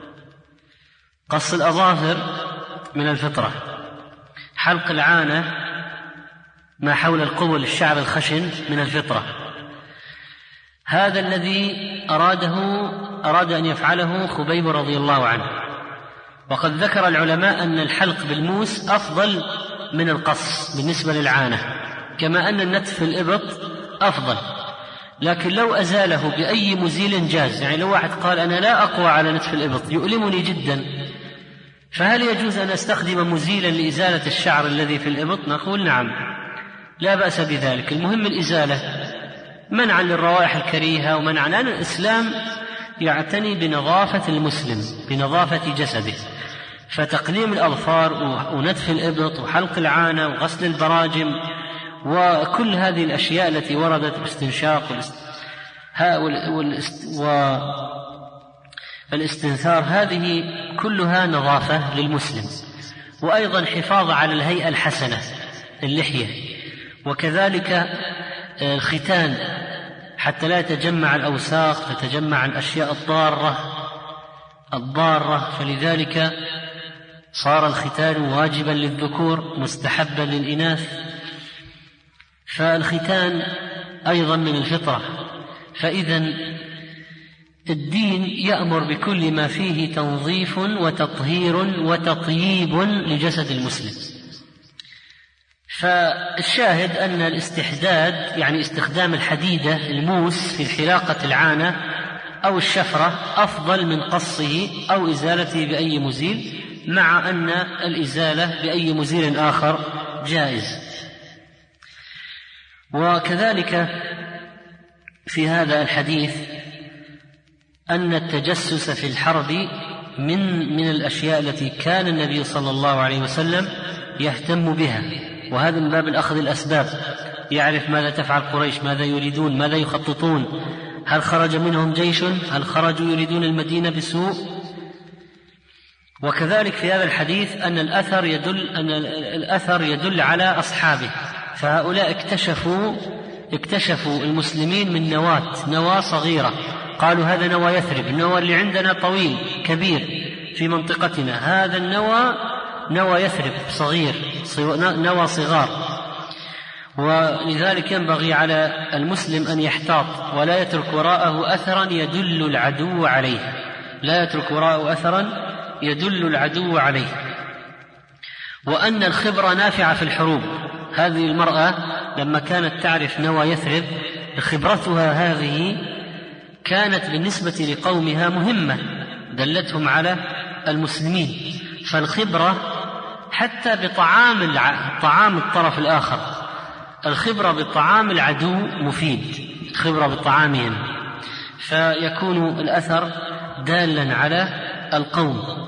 قص الأظافر من الفطرة، حلق العانة ما حول القبل الشعر الخشن من الفطرة. هذا الذي أراده أراد أن يفعله خبيب رضي الله عنه. وقد ذكر العلماء أن الحلق بالموس أفضل من القص بالنسبة للعانة، كما أن النتف الإبط أفضل، لكن لو أزاله بأي مزيل جاز. يعني لو واحد قال أنا لا أقوى على نتف الإبط يؤلمني جدا، فهل يجوز أن أستخدم مزيلا لإزالة الشعر الذي في الإبط؟ نقول نعم، لا بأس بذلك. المهم الإزالة منعا للروائح الكريهة ومنعا، لأن الإسلام يعتني بنظافة المسلم، بنظافة جسده، فتقليم الأظفار ونتف الإبط وحلق العانة وغسل البراجم وكل هذه الأشياء التي وردت باستنشاق والاستنثار، هذه كلها نظافة للمسلم. وأيضا حفاظ على الهيئة الحسنة، اللحية، وكذلك الختان حتى لا يتجمع الأوساخ، تتجمع الأشياء الضارة الضارة فلذلك صار الختان واجبا للذكور مستحبا للإناث. فالختان أيضا من الفطرة. فإذا الدين يأمر بكل ما فيه تنظيف وتطهير وتطييب لجسد المسلم. فالشاهد أن الاستحداد يعني استخدام الحديدة الموس في حلاقة العانة أو الشفرة أفضل من قصه أو إزالته بأي مزيل، مع أن الإزالة بأي مزيل آخر جائز. وكذلك في هذا الحديث أن التجسس في الحرب من من الأشياء التي كان النبي صلى الله عليه وسلم يهتم بها، وهذا من باب الأخذ الأسباب، يعرف ماذا تفعل قريش، ماذا يريدون، ماذا يخططون، هل خرج منهم جيش، هل خرجوا يريدون المدينة بسوء. وكذلك في هذا الحديث أن الأثر يدل أن الأثر يدل على أصحابه، فهؤلاء اكتشفوا اكتشفوا المسلمين من نواة نواة صغيرة، قالوا هذا نوى يثرب، النوى اللي عندنا طويل كبير في منطقتنا، هذا النوى نوى يثرب صغير، نوى صغار. ولذلك ينبغي على المسلم أن يحتاط ولا يترك وراءه أثرا يدل العدو عليه، لا يترك وراءه أثرا يدل العدو عليه. وأن الخبرة نافعة في الحروب. هذه المرأة لما كانت تعرف نوى يثرب، خبرتها هذه كانت بالنسبة لقومها مهمة، دلتهم على المسلمين. فالخبرة حتى بطعام الع... طعام الطرف الآخر، الخبرة بطعام العدو مفيد، الخبرة بطعامهم، فيكون الأثر دالا على القوم.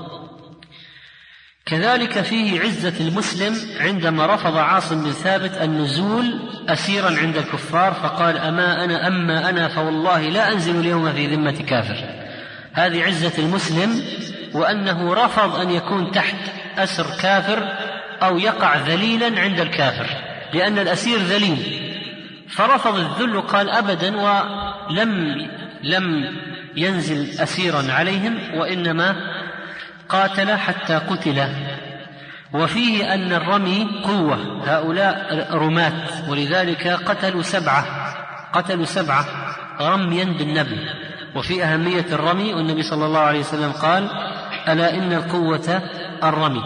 كذلك فيه عزة المسلم عندما رفض عاصم بن ثابت النزول أسيرا عند الكفار، فقال أما أنا أما أنا فوالله لا أنزل اليوم في ذمة كافر. هذه عزة المسلم، وأنه رفض أن يكون تحت أسر كافر أو يقع ذليلا عند الكافر، لأن الأسير ذليل، فرفض الذل وقال أبدا، ولم لم ينزل أسيرا عليهم، وإنما قاتل حتى قتل. وفيه أن الرمي قوة، هؤلاء رماة، ولذلك قتلوا سبعة قتلوا سبعة رميا بالنبل. وفي أهمية الرمي، والنبي صلى الله عليه وسلم قال: ألا إن القوة الرمي.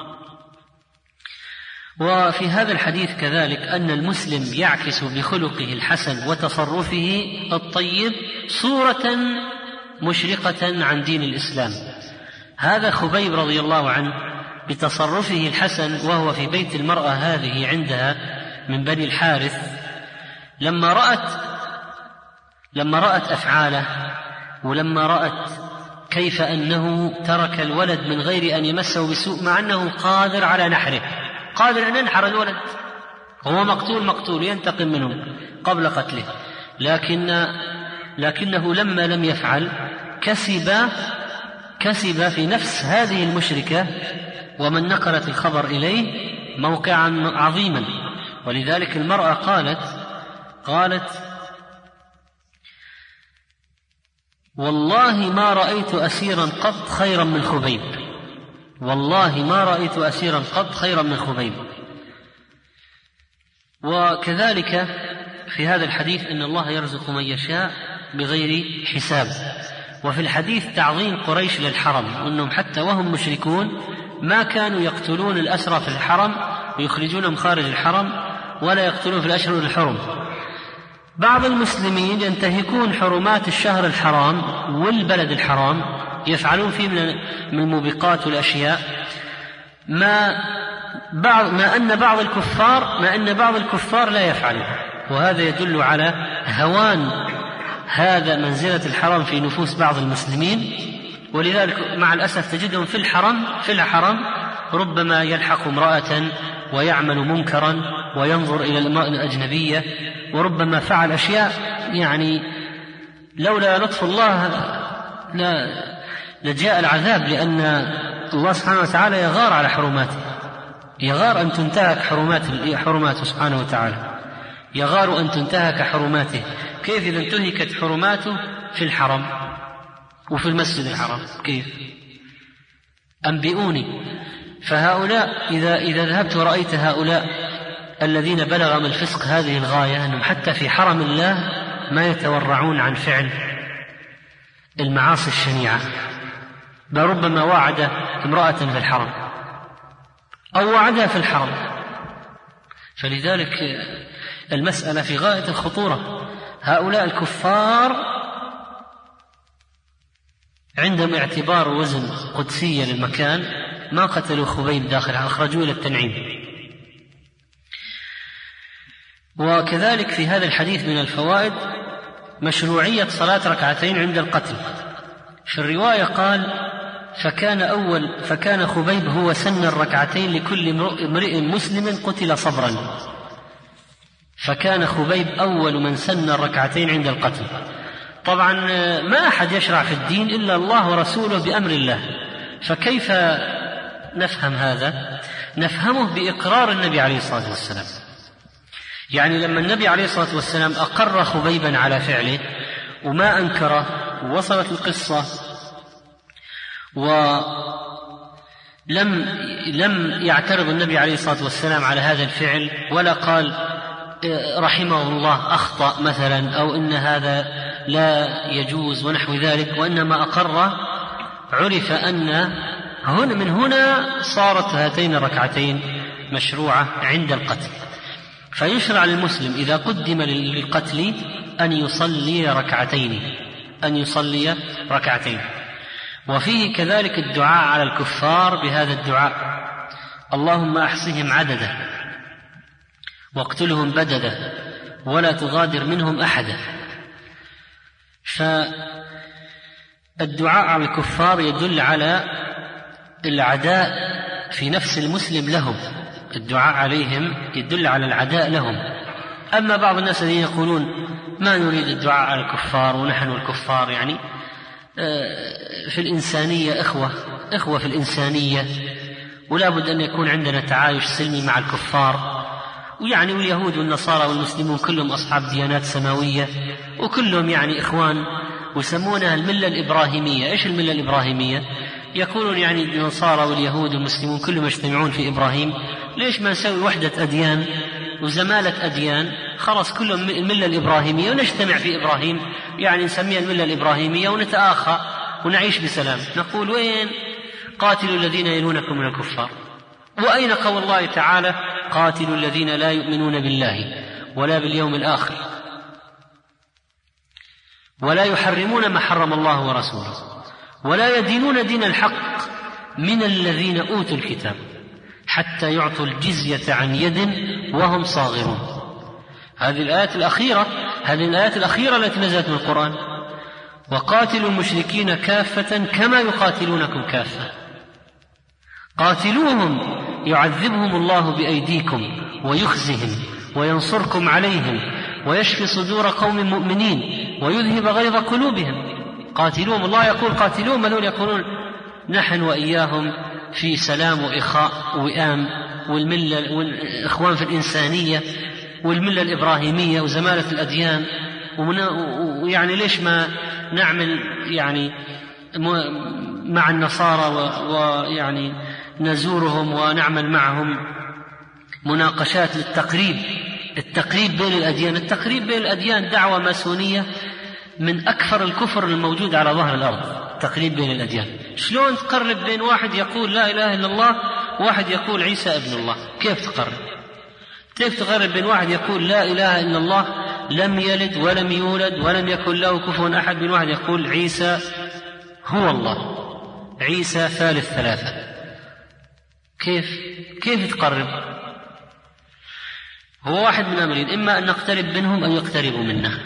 وفي هذا الحديث كذلك أن المسلم يعكس بخلقه الحسن وتصرفه الطيب صورة مشرقة عن دين الإسلام. هذا خبيب رضي الله عنه بتصرفه الحسن وهو في بيت المرأة هذه عندها من بني الحارث، لما رأت لما رأت أفعاله، ولما رأت كيف أنه ترك الولد من غير أن يمسه بسوء، مع أنه قادر على نحره، قادر أن ينحر الولد، هو مقتول مقتول ينتقم منه قبل قتله، لكن لكنه لما لم يفعل كسب كسب في نفس هذه المشركة ومن نقلت الخبر إليه موقعا عظيما. ولذلك المرأة قالت قالت والله ما رأيت أسيرا قط خيرا من خبيب، والله ما رأيت أسيرا قط خيرا من خبيب. وكذلك في هذا الحديث أن الله يرزق من يشاء بغير حساب. وفي الحديث تعظيم قريش للحرم، أنهم حتى وهم مشركون ما كانوا يقتلون الأسرى في الحرم ويخرجونهم خارج الحرم، ولا يقتلون في الأشهر الحرم. بعض المسلمين ينتهكون حرمات الشهر الحرام والبلد الحرام، يفعلون فيه من الموبقات والأشياء ما بعض ما أن بعض الكفار ما أن بعض الكفار لا يفعلون، وهذا يدل على هوان هذا منزلة الحرم في نفوس بعض المسلمين. ولذلك مع الأسف تجدهم في الحرم في الحرم ربما يلحق امرأة ويعمل منكرا وينظر إلى المرأة الأجنبية، وربما فعل أشياء يعني لولا لطف الله لجاء العذاب، لأن الله سبحانه وتعالى يغار على حرماته، يغار أن تنتهك حرمات حرماته سبحانه وتعالى، يغار أن تنتهك حرماته. كيف إذا انتهكت حرماته في الحرم وفي المسجد الحرام؟ كيف؟ أنبئوني. فهؤلاء إذا, إذا ذهبت ورأيت هؤلاء الذين بلغ من الفسق هذه الغاية، أنهم حتى في حرم الله ما يتورعون عن فعل المعاصي الشنيعة، بل ربما وعد امرأة في الحرم أو وعدها في الحرم. فلذلك المسألة في غاية الخطورة. هؤلاء الكفار عندهم اعتبار وزن قدسية للمكان، ما قتلوا خبيب داخل، أخرجوه إلى التنعيم. وكذلك في هذا الحديث من الفوائد مشروعية صلاة ركعتين عند القتل. في الرواية قال فكان أول فكان خبيب هو سن الركعتين لكل امرئ مسلم قتل صبرا، فكان خبيب أول من سن الركعتين عند القتل. طبعا ما أحد يشرع في الدين إلا الله ورسوله بأمر الله، فكيف نفهم هذا؟ نفهمه بإقرار النبي عليه الصلاة والسلام. يعني لما النبي عليه الصلاة والسلام أقر خبيبا على فعله وما أنكره، ووصلت القصة ولم لم يعترض النبي عليه الصلاة والسلام على هذا الفعل، ولا قال رحمه الله أخطأ مثلا أو إن هذا لا يجوز ونحو ذلك، وإنما أقر، عرف أن هنا من هنا صارت هاتين الركعتين مشروعة عند القتل. فيشرع للمسلم إذا قدم للقتل أن يصلي ركعتين أن يصلي ركعتين. وفيه كذلك الدعاء على الكفار بهذا الدعاء: اللهم أحصهم عددا واقتلهم بددا ولا تغادر منهم أحدا. فالدعاء على الكفار يدل على العداء في نفس المسلم لهم، الدعاء عليهم يدل على العداء لهم. أما بعض الناس الذين يقولون ما نريد الدعاء على الكفار ونحن الكفار، يعني في الإنسانية إخوة إخوة في الإنسانية، ولا بد أن يكون عندنا تعايش سلمي مع الكفار، ويعني واليهود والنصارى والمسلمون كلهم أصحاب ديانات سماوية، وكلهم يعني إخوان، ويسمونها الملة الإبراهيمية. إيش الملة الإبراهيمية؟ يقولون يعني النصارى واليهود والمسلمون كلهم يجتمعون في إبراهيم، ليش ما نسوي وحدة أديان وزمالة أديان، خلاص كلهم الملة الإبراهيمية ونجتمع في إبراهيم، يعني نسميها الملة الإبراهيمية ونتآخى ونعيش بسلام. نقول وين قاتلوا الذين يلونكم من الكفار؟ وأين قول الله تعالى قاتلوا الذين لا يؤمنون بالله ولا باليوم الآخر ولا يحرمون ما حرم الله ورسوله ولا يدينون دين الحق من الذين أوتوا الكتاب حتى يعطوا الجزية عن يد وهم صاغرون. هذه الآيات الأخيرة هذه الآيات الأخيرة التي نزلت من القرآن. وقاتلوا المشركين كافة كما يقاتلونكم كافة قاتلوهم يعذبهم الله بأيديكم ويخزهم وينصركم عليهم ويشفي صدور قوم مؤمنين ويذهب غيظ قلوبهم. قاتلوهم، الله يقول قاتلوهم، هذول يقولون نحن وإياهم في سلام وإخاء ووئام، والملة والإخوان في الإنسانية والملة الإبراهيمية وزمالة الأديان، ويعني ليش ما نعمل يعني مع النصارى ويعني نزورهم ونعمل معهم مناقشات للتقريب التقريب بين الأديان. التقريب بين الأديان دعوة ماسونية من أكثر الكفر الموجود على ظهر الأرض. تقريب بين الأديان، شلون تقرب بين واحد يقول لا إله إلا الله وواحد يقول عيسى ابن الله؟ كيف تقرب؟ كيف تقرب بين واحد يقول لا إله إلا الله لم يلد ولم يولد ولم يكن له كفوا أحد، من واحد يقول عيسى هو الله، عيسى ثالث ثلاثة؟ كيف كيف تقرب؟ هو واحد من أمرين، إما أن نقترب منهم أو يقتربوا منا.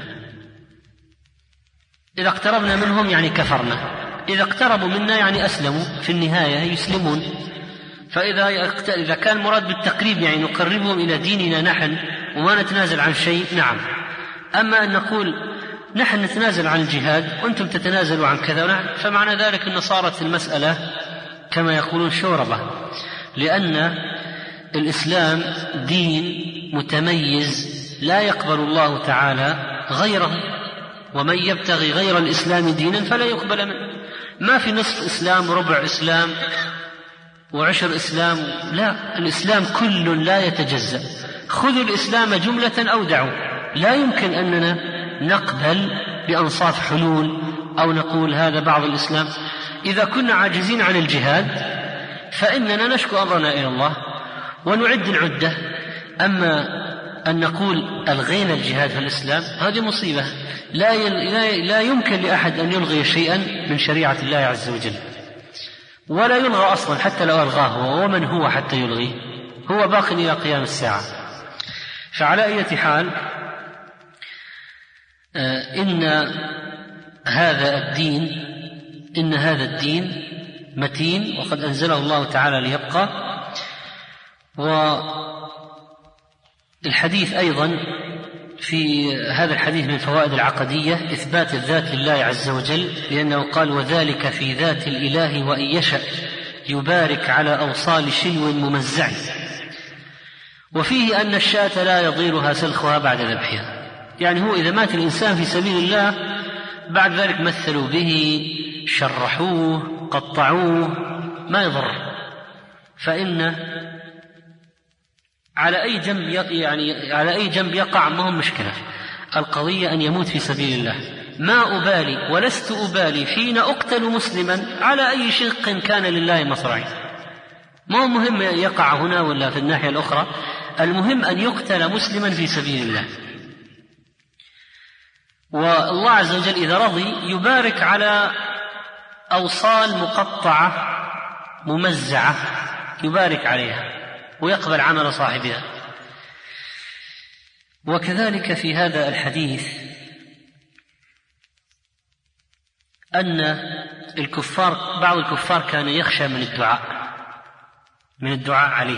إذا اقتربنا منهم يعني كفرنا، إذا اقتربوا منا يعني أسلموا، في النهاية يسلمون. فإذا إذا كان مراد بالتقريب يعني نقربهم إلى ديننا نحن وما نتنازل عن شيء، نعم. أما أن نقول نحن نتنازل عن الجهاد وأنتم تتنازلوا عن كذا، فمعنى ذلك أن صارت المسألة كما يقولون شوربة، لأن الإسلام دين متميز لا يقبل الله تعالى غيره، ومن يبتغي غير الإسلام دينا فلا يقبل منه. ما في نصف إسلام وربع إسلام وعشر إسلام، لا، الإسلام كل لا يتجزأ. خذوا الإسلام جملة أو دعوا. لا يمكن أننا نقبل بأنصاف حلول أو نقول هذا بعض الإسلام. إذا كنا عاجزين عن الجهاد فإننا نشكو أمرنا إلى الله ونعد العدة. أما أن نقول ألغينا الجهاد في الإسلام هذه مصيبة. لا, لا يمكن لأحد أن يلغي شيئا من شريعة الله عز وجل، ولا يلغى أصلا حتى لو ألغاه، ومن هو حتى يلغي؟ هو باق إلى قيام الساعة. فعلى أي حال إن هذا الدين إن هذا الدين متين وقد أنزله الله تعالى ليبقى. والحديث أيضا في هذا الحديث من فوائد العقدية إثبات الذات لله عز وجل، لأنه قال وذلك في ذات الإله وإن يشأ يبارك على أوصال شلو ممزع. وفيه أن الشاة لا يضيرها سلخها بعد ذبحها، يعني هو إذا مات الإنسان في سبيل الله بعد ذلك مثلوا به شرحوه قطعوه ما يضر، فإن على أي جنب يعني على أي جنب يقع ما هم مشكلة. القضية أن يموت في سبيل الله. ما أبالي ولست أبالي حين أقتل مسلما على أي شق كان لله مصرعي، ما هو مهم يقع هنا ولا في الناحية الأخرى، المهم أن يقتل مسلما في سبيل الله. والله عز وجل إذا رضي يبارك على أوصال مقطعة ممزعة، يبارك عليها ويقبل عمل صاحبها. وكذلك في هذا الحديث أن الكفار بعض الكفار كان يخشى من الدعاء من الدعاء عليه،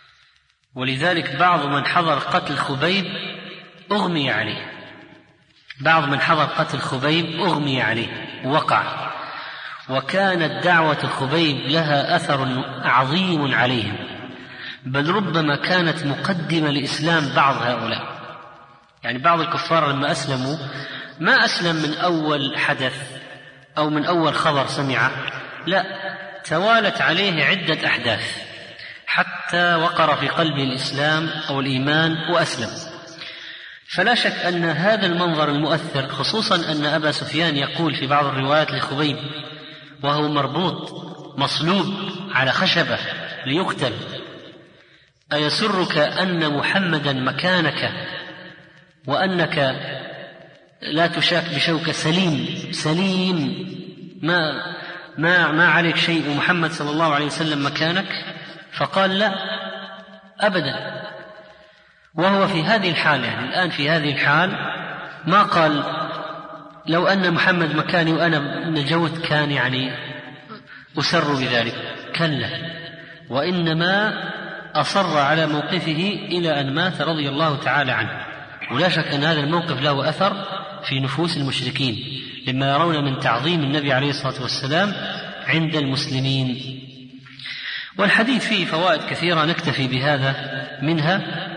ولذلك بعض من حضر قتل خبيب أغمي عليه بعض من حضر قتل خبيب أغمي عليه ووقع، وكانت دعوة خبيب لها أثر عظيم عليهم، بل ربما كانت مقدمة لإسلام بعض هؤلاء. يعني بعض الكفار لما أسلموا ما أسلم من أول حدث أو من أول خبر سمعه، لا، توالت عليه عدة أحداث حتى وقر في قلبه الإسلام أو الإيمان وأسلم. فلا شك أن هذا المنظر المؤثر، خصوصا أن أبا سفيان يقول في بعض الروايات لخبيب وهو مربوط مصلوب على خشبة ليقتل: أيسرك أن محمدا مكانك وأنك لا تشاك بشوكة، سليم سليم ما, ما, ما عليك شيء، ومحمد صلى الله عليه وسلم مكانك؟ فقال: لا أبدا. وهو في هذه الحال، يعني الآن في هذه الحال، ما قال لو أن محمد مكاني وأنا نجوت كان يعني أسر بذلك، كلا، وإنما أصر على موقفه إلى أن مات رضي الله تعالى عنه. ولا شك أن هذا الموقف له أثر في نفوس المشركين لما يرون من تعظيم النبي عليه الصلاة والسلام عند المسلمين. والحديث فيه فوائد كثيرة، نكتفي بهذا منها،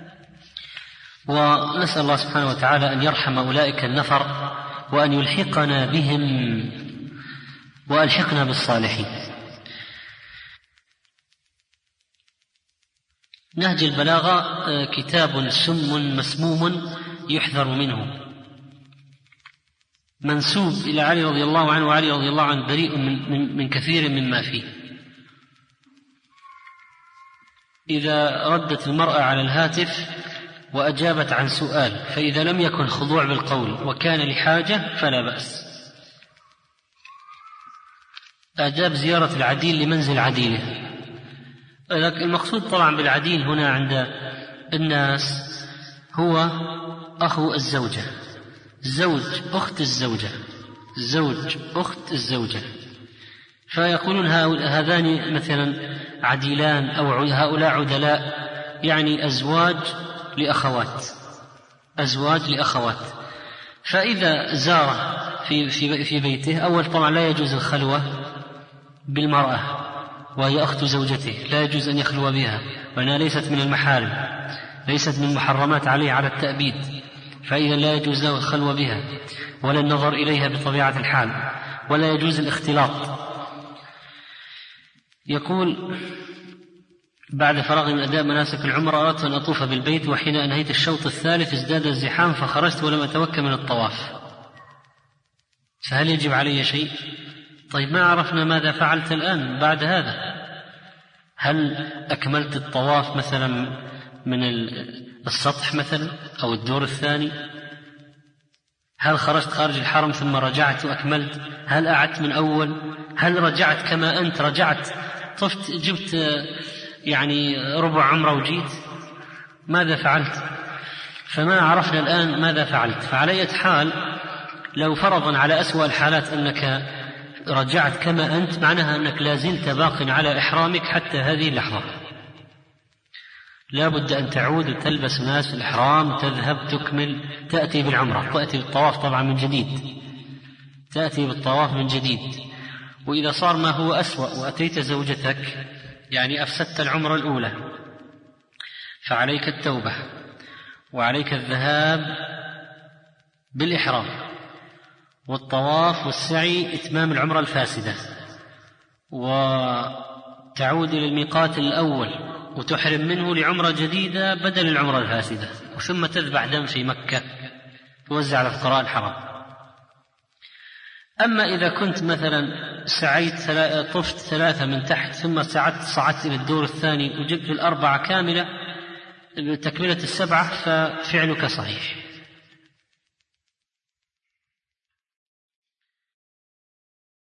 ونسأل الله سبحانه وتعالى أن يرحم أولئك النفر وأن يلحقنا بهم وألحقنا بالصالحين. نهج البلاغة كتاب سم مسموم يحذر منه، منسوب إلى علي رضي الله عنه، وعلي رضي الله عنه بريء من, من, من كثير مما فيه. إذا ردت المرأة على الهاتف وأجابت عن سؤال، فإذا لم يكن خضوع بالقول وكان لحاجة فلا بأس. آداب زيارة العديل لمنزل عديله. المقصود طبعا بالعديل هنا عند الناس هو أخو الزوجة، زوج أخت الزوجة، زوج أخت الزوجة. فيقولون هذان مثلا عديلان أو هؤلاء عدلاء، يعني أزواج لأخوات، أزواج لأخوات. فإذا زار في, في, في بيته، أول طبعا لا يجوز الخلوة بالمرأة وهي أخت زوجته، لا يجوز أن يخلو بها، وأنها ليست من المحارم، ليست من المحرمات عليه على التأبيد، فإذا لا يجوز له الخلوة بها ولا النظر إليها بطبيعة الحال، ولا يجوز الاختلاط. يقول: بعد فراغ من أداء مناسك العمرة أردت أن أطوف بالبيت، وحين أنهيت الشوط الثالث ازداد الزحام فخرجت ولم أتمكن من الطواف، فهل يجب علي شيء؟ طيب، ما عرفنا ماذا فعلت الآن بعد هذا؟ هل أكملت الطواف مثلا من السطح مثلا أو الدور الثاني؟ هل خرجت خارج الحرم ثم رجعت وأكملت؟ هل أعدت من أول؟ هل رجعت كما أنت رجعت، طفت جبت يعني ربع عمره وجيت؟ ماذا فعلت؟ فما عرفنا الآن ماذا فعلت. فعلى أي حال، لو فرضا على أسوأ الحالات أنك رجعت كما أنت، معناها أنك لازلت باق على إحرامك حتى هذه اللحظة، لا بد أن تعود وتلبس ماس الإحرام، تذهب تكمل، تأتي بالعمرة، تأتي بالطواف طبعا من جديد، تأتي بالطواف من جديد. وإذا صار ما هو أسوأ وأتيت زوجتك، يعني أفسدت العمرة الأولى، فعليك التوبة وعليك الذهاب بالإحرام والطواف والسعي إتمام العمرة الفاسدة، وتعود إلى الميقات الأول وتحرم منه لعمرة جديدة بدل العمرة الفاسدة، ثم تذبح دم في مكة توزع على فقراء الحرم. أما إذا كنت مثلا سعيت طفت ثلاثة من تحت ثم صعدت صعدت إلى الدور الثاني وجبت الأربعة كاملة بتكملة السبعة، ففعلك صحيح.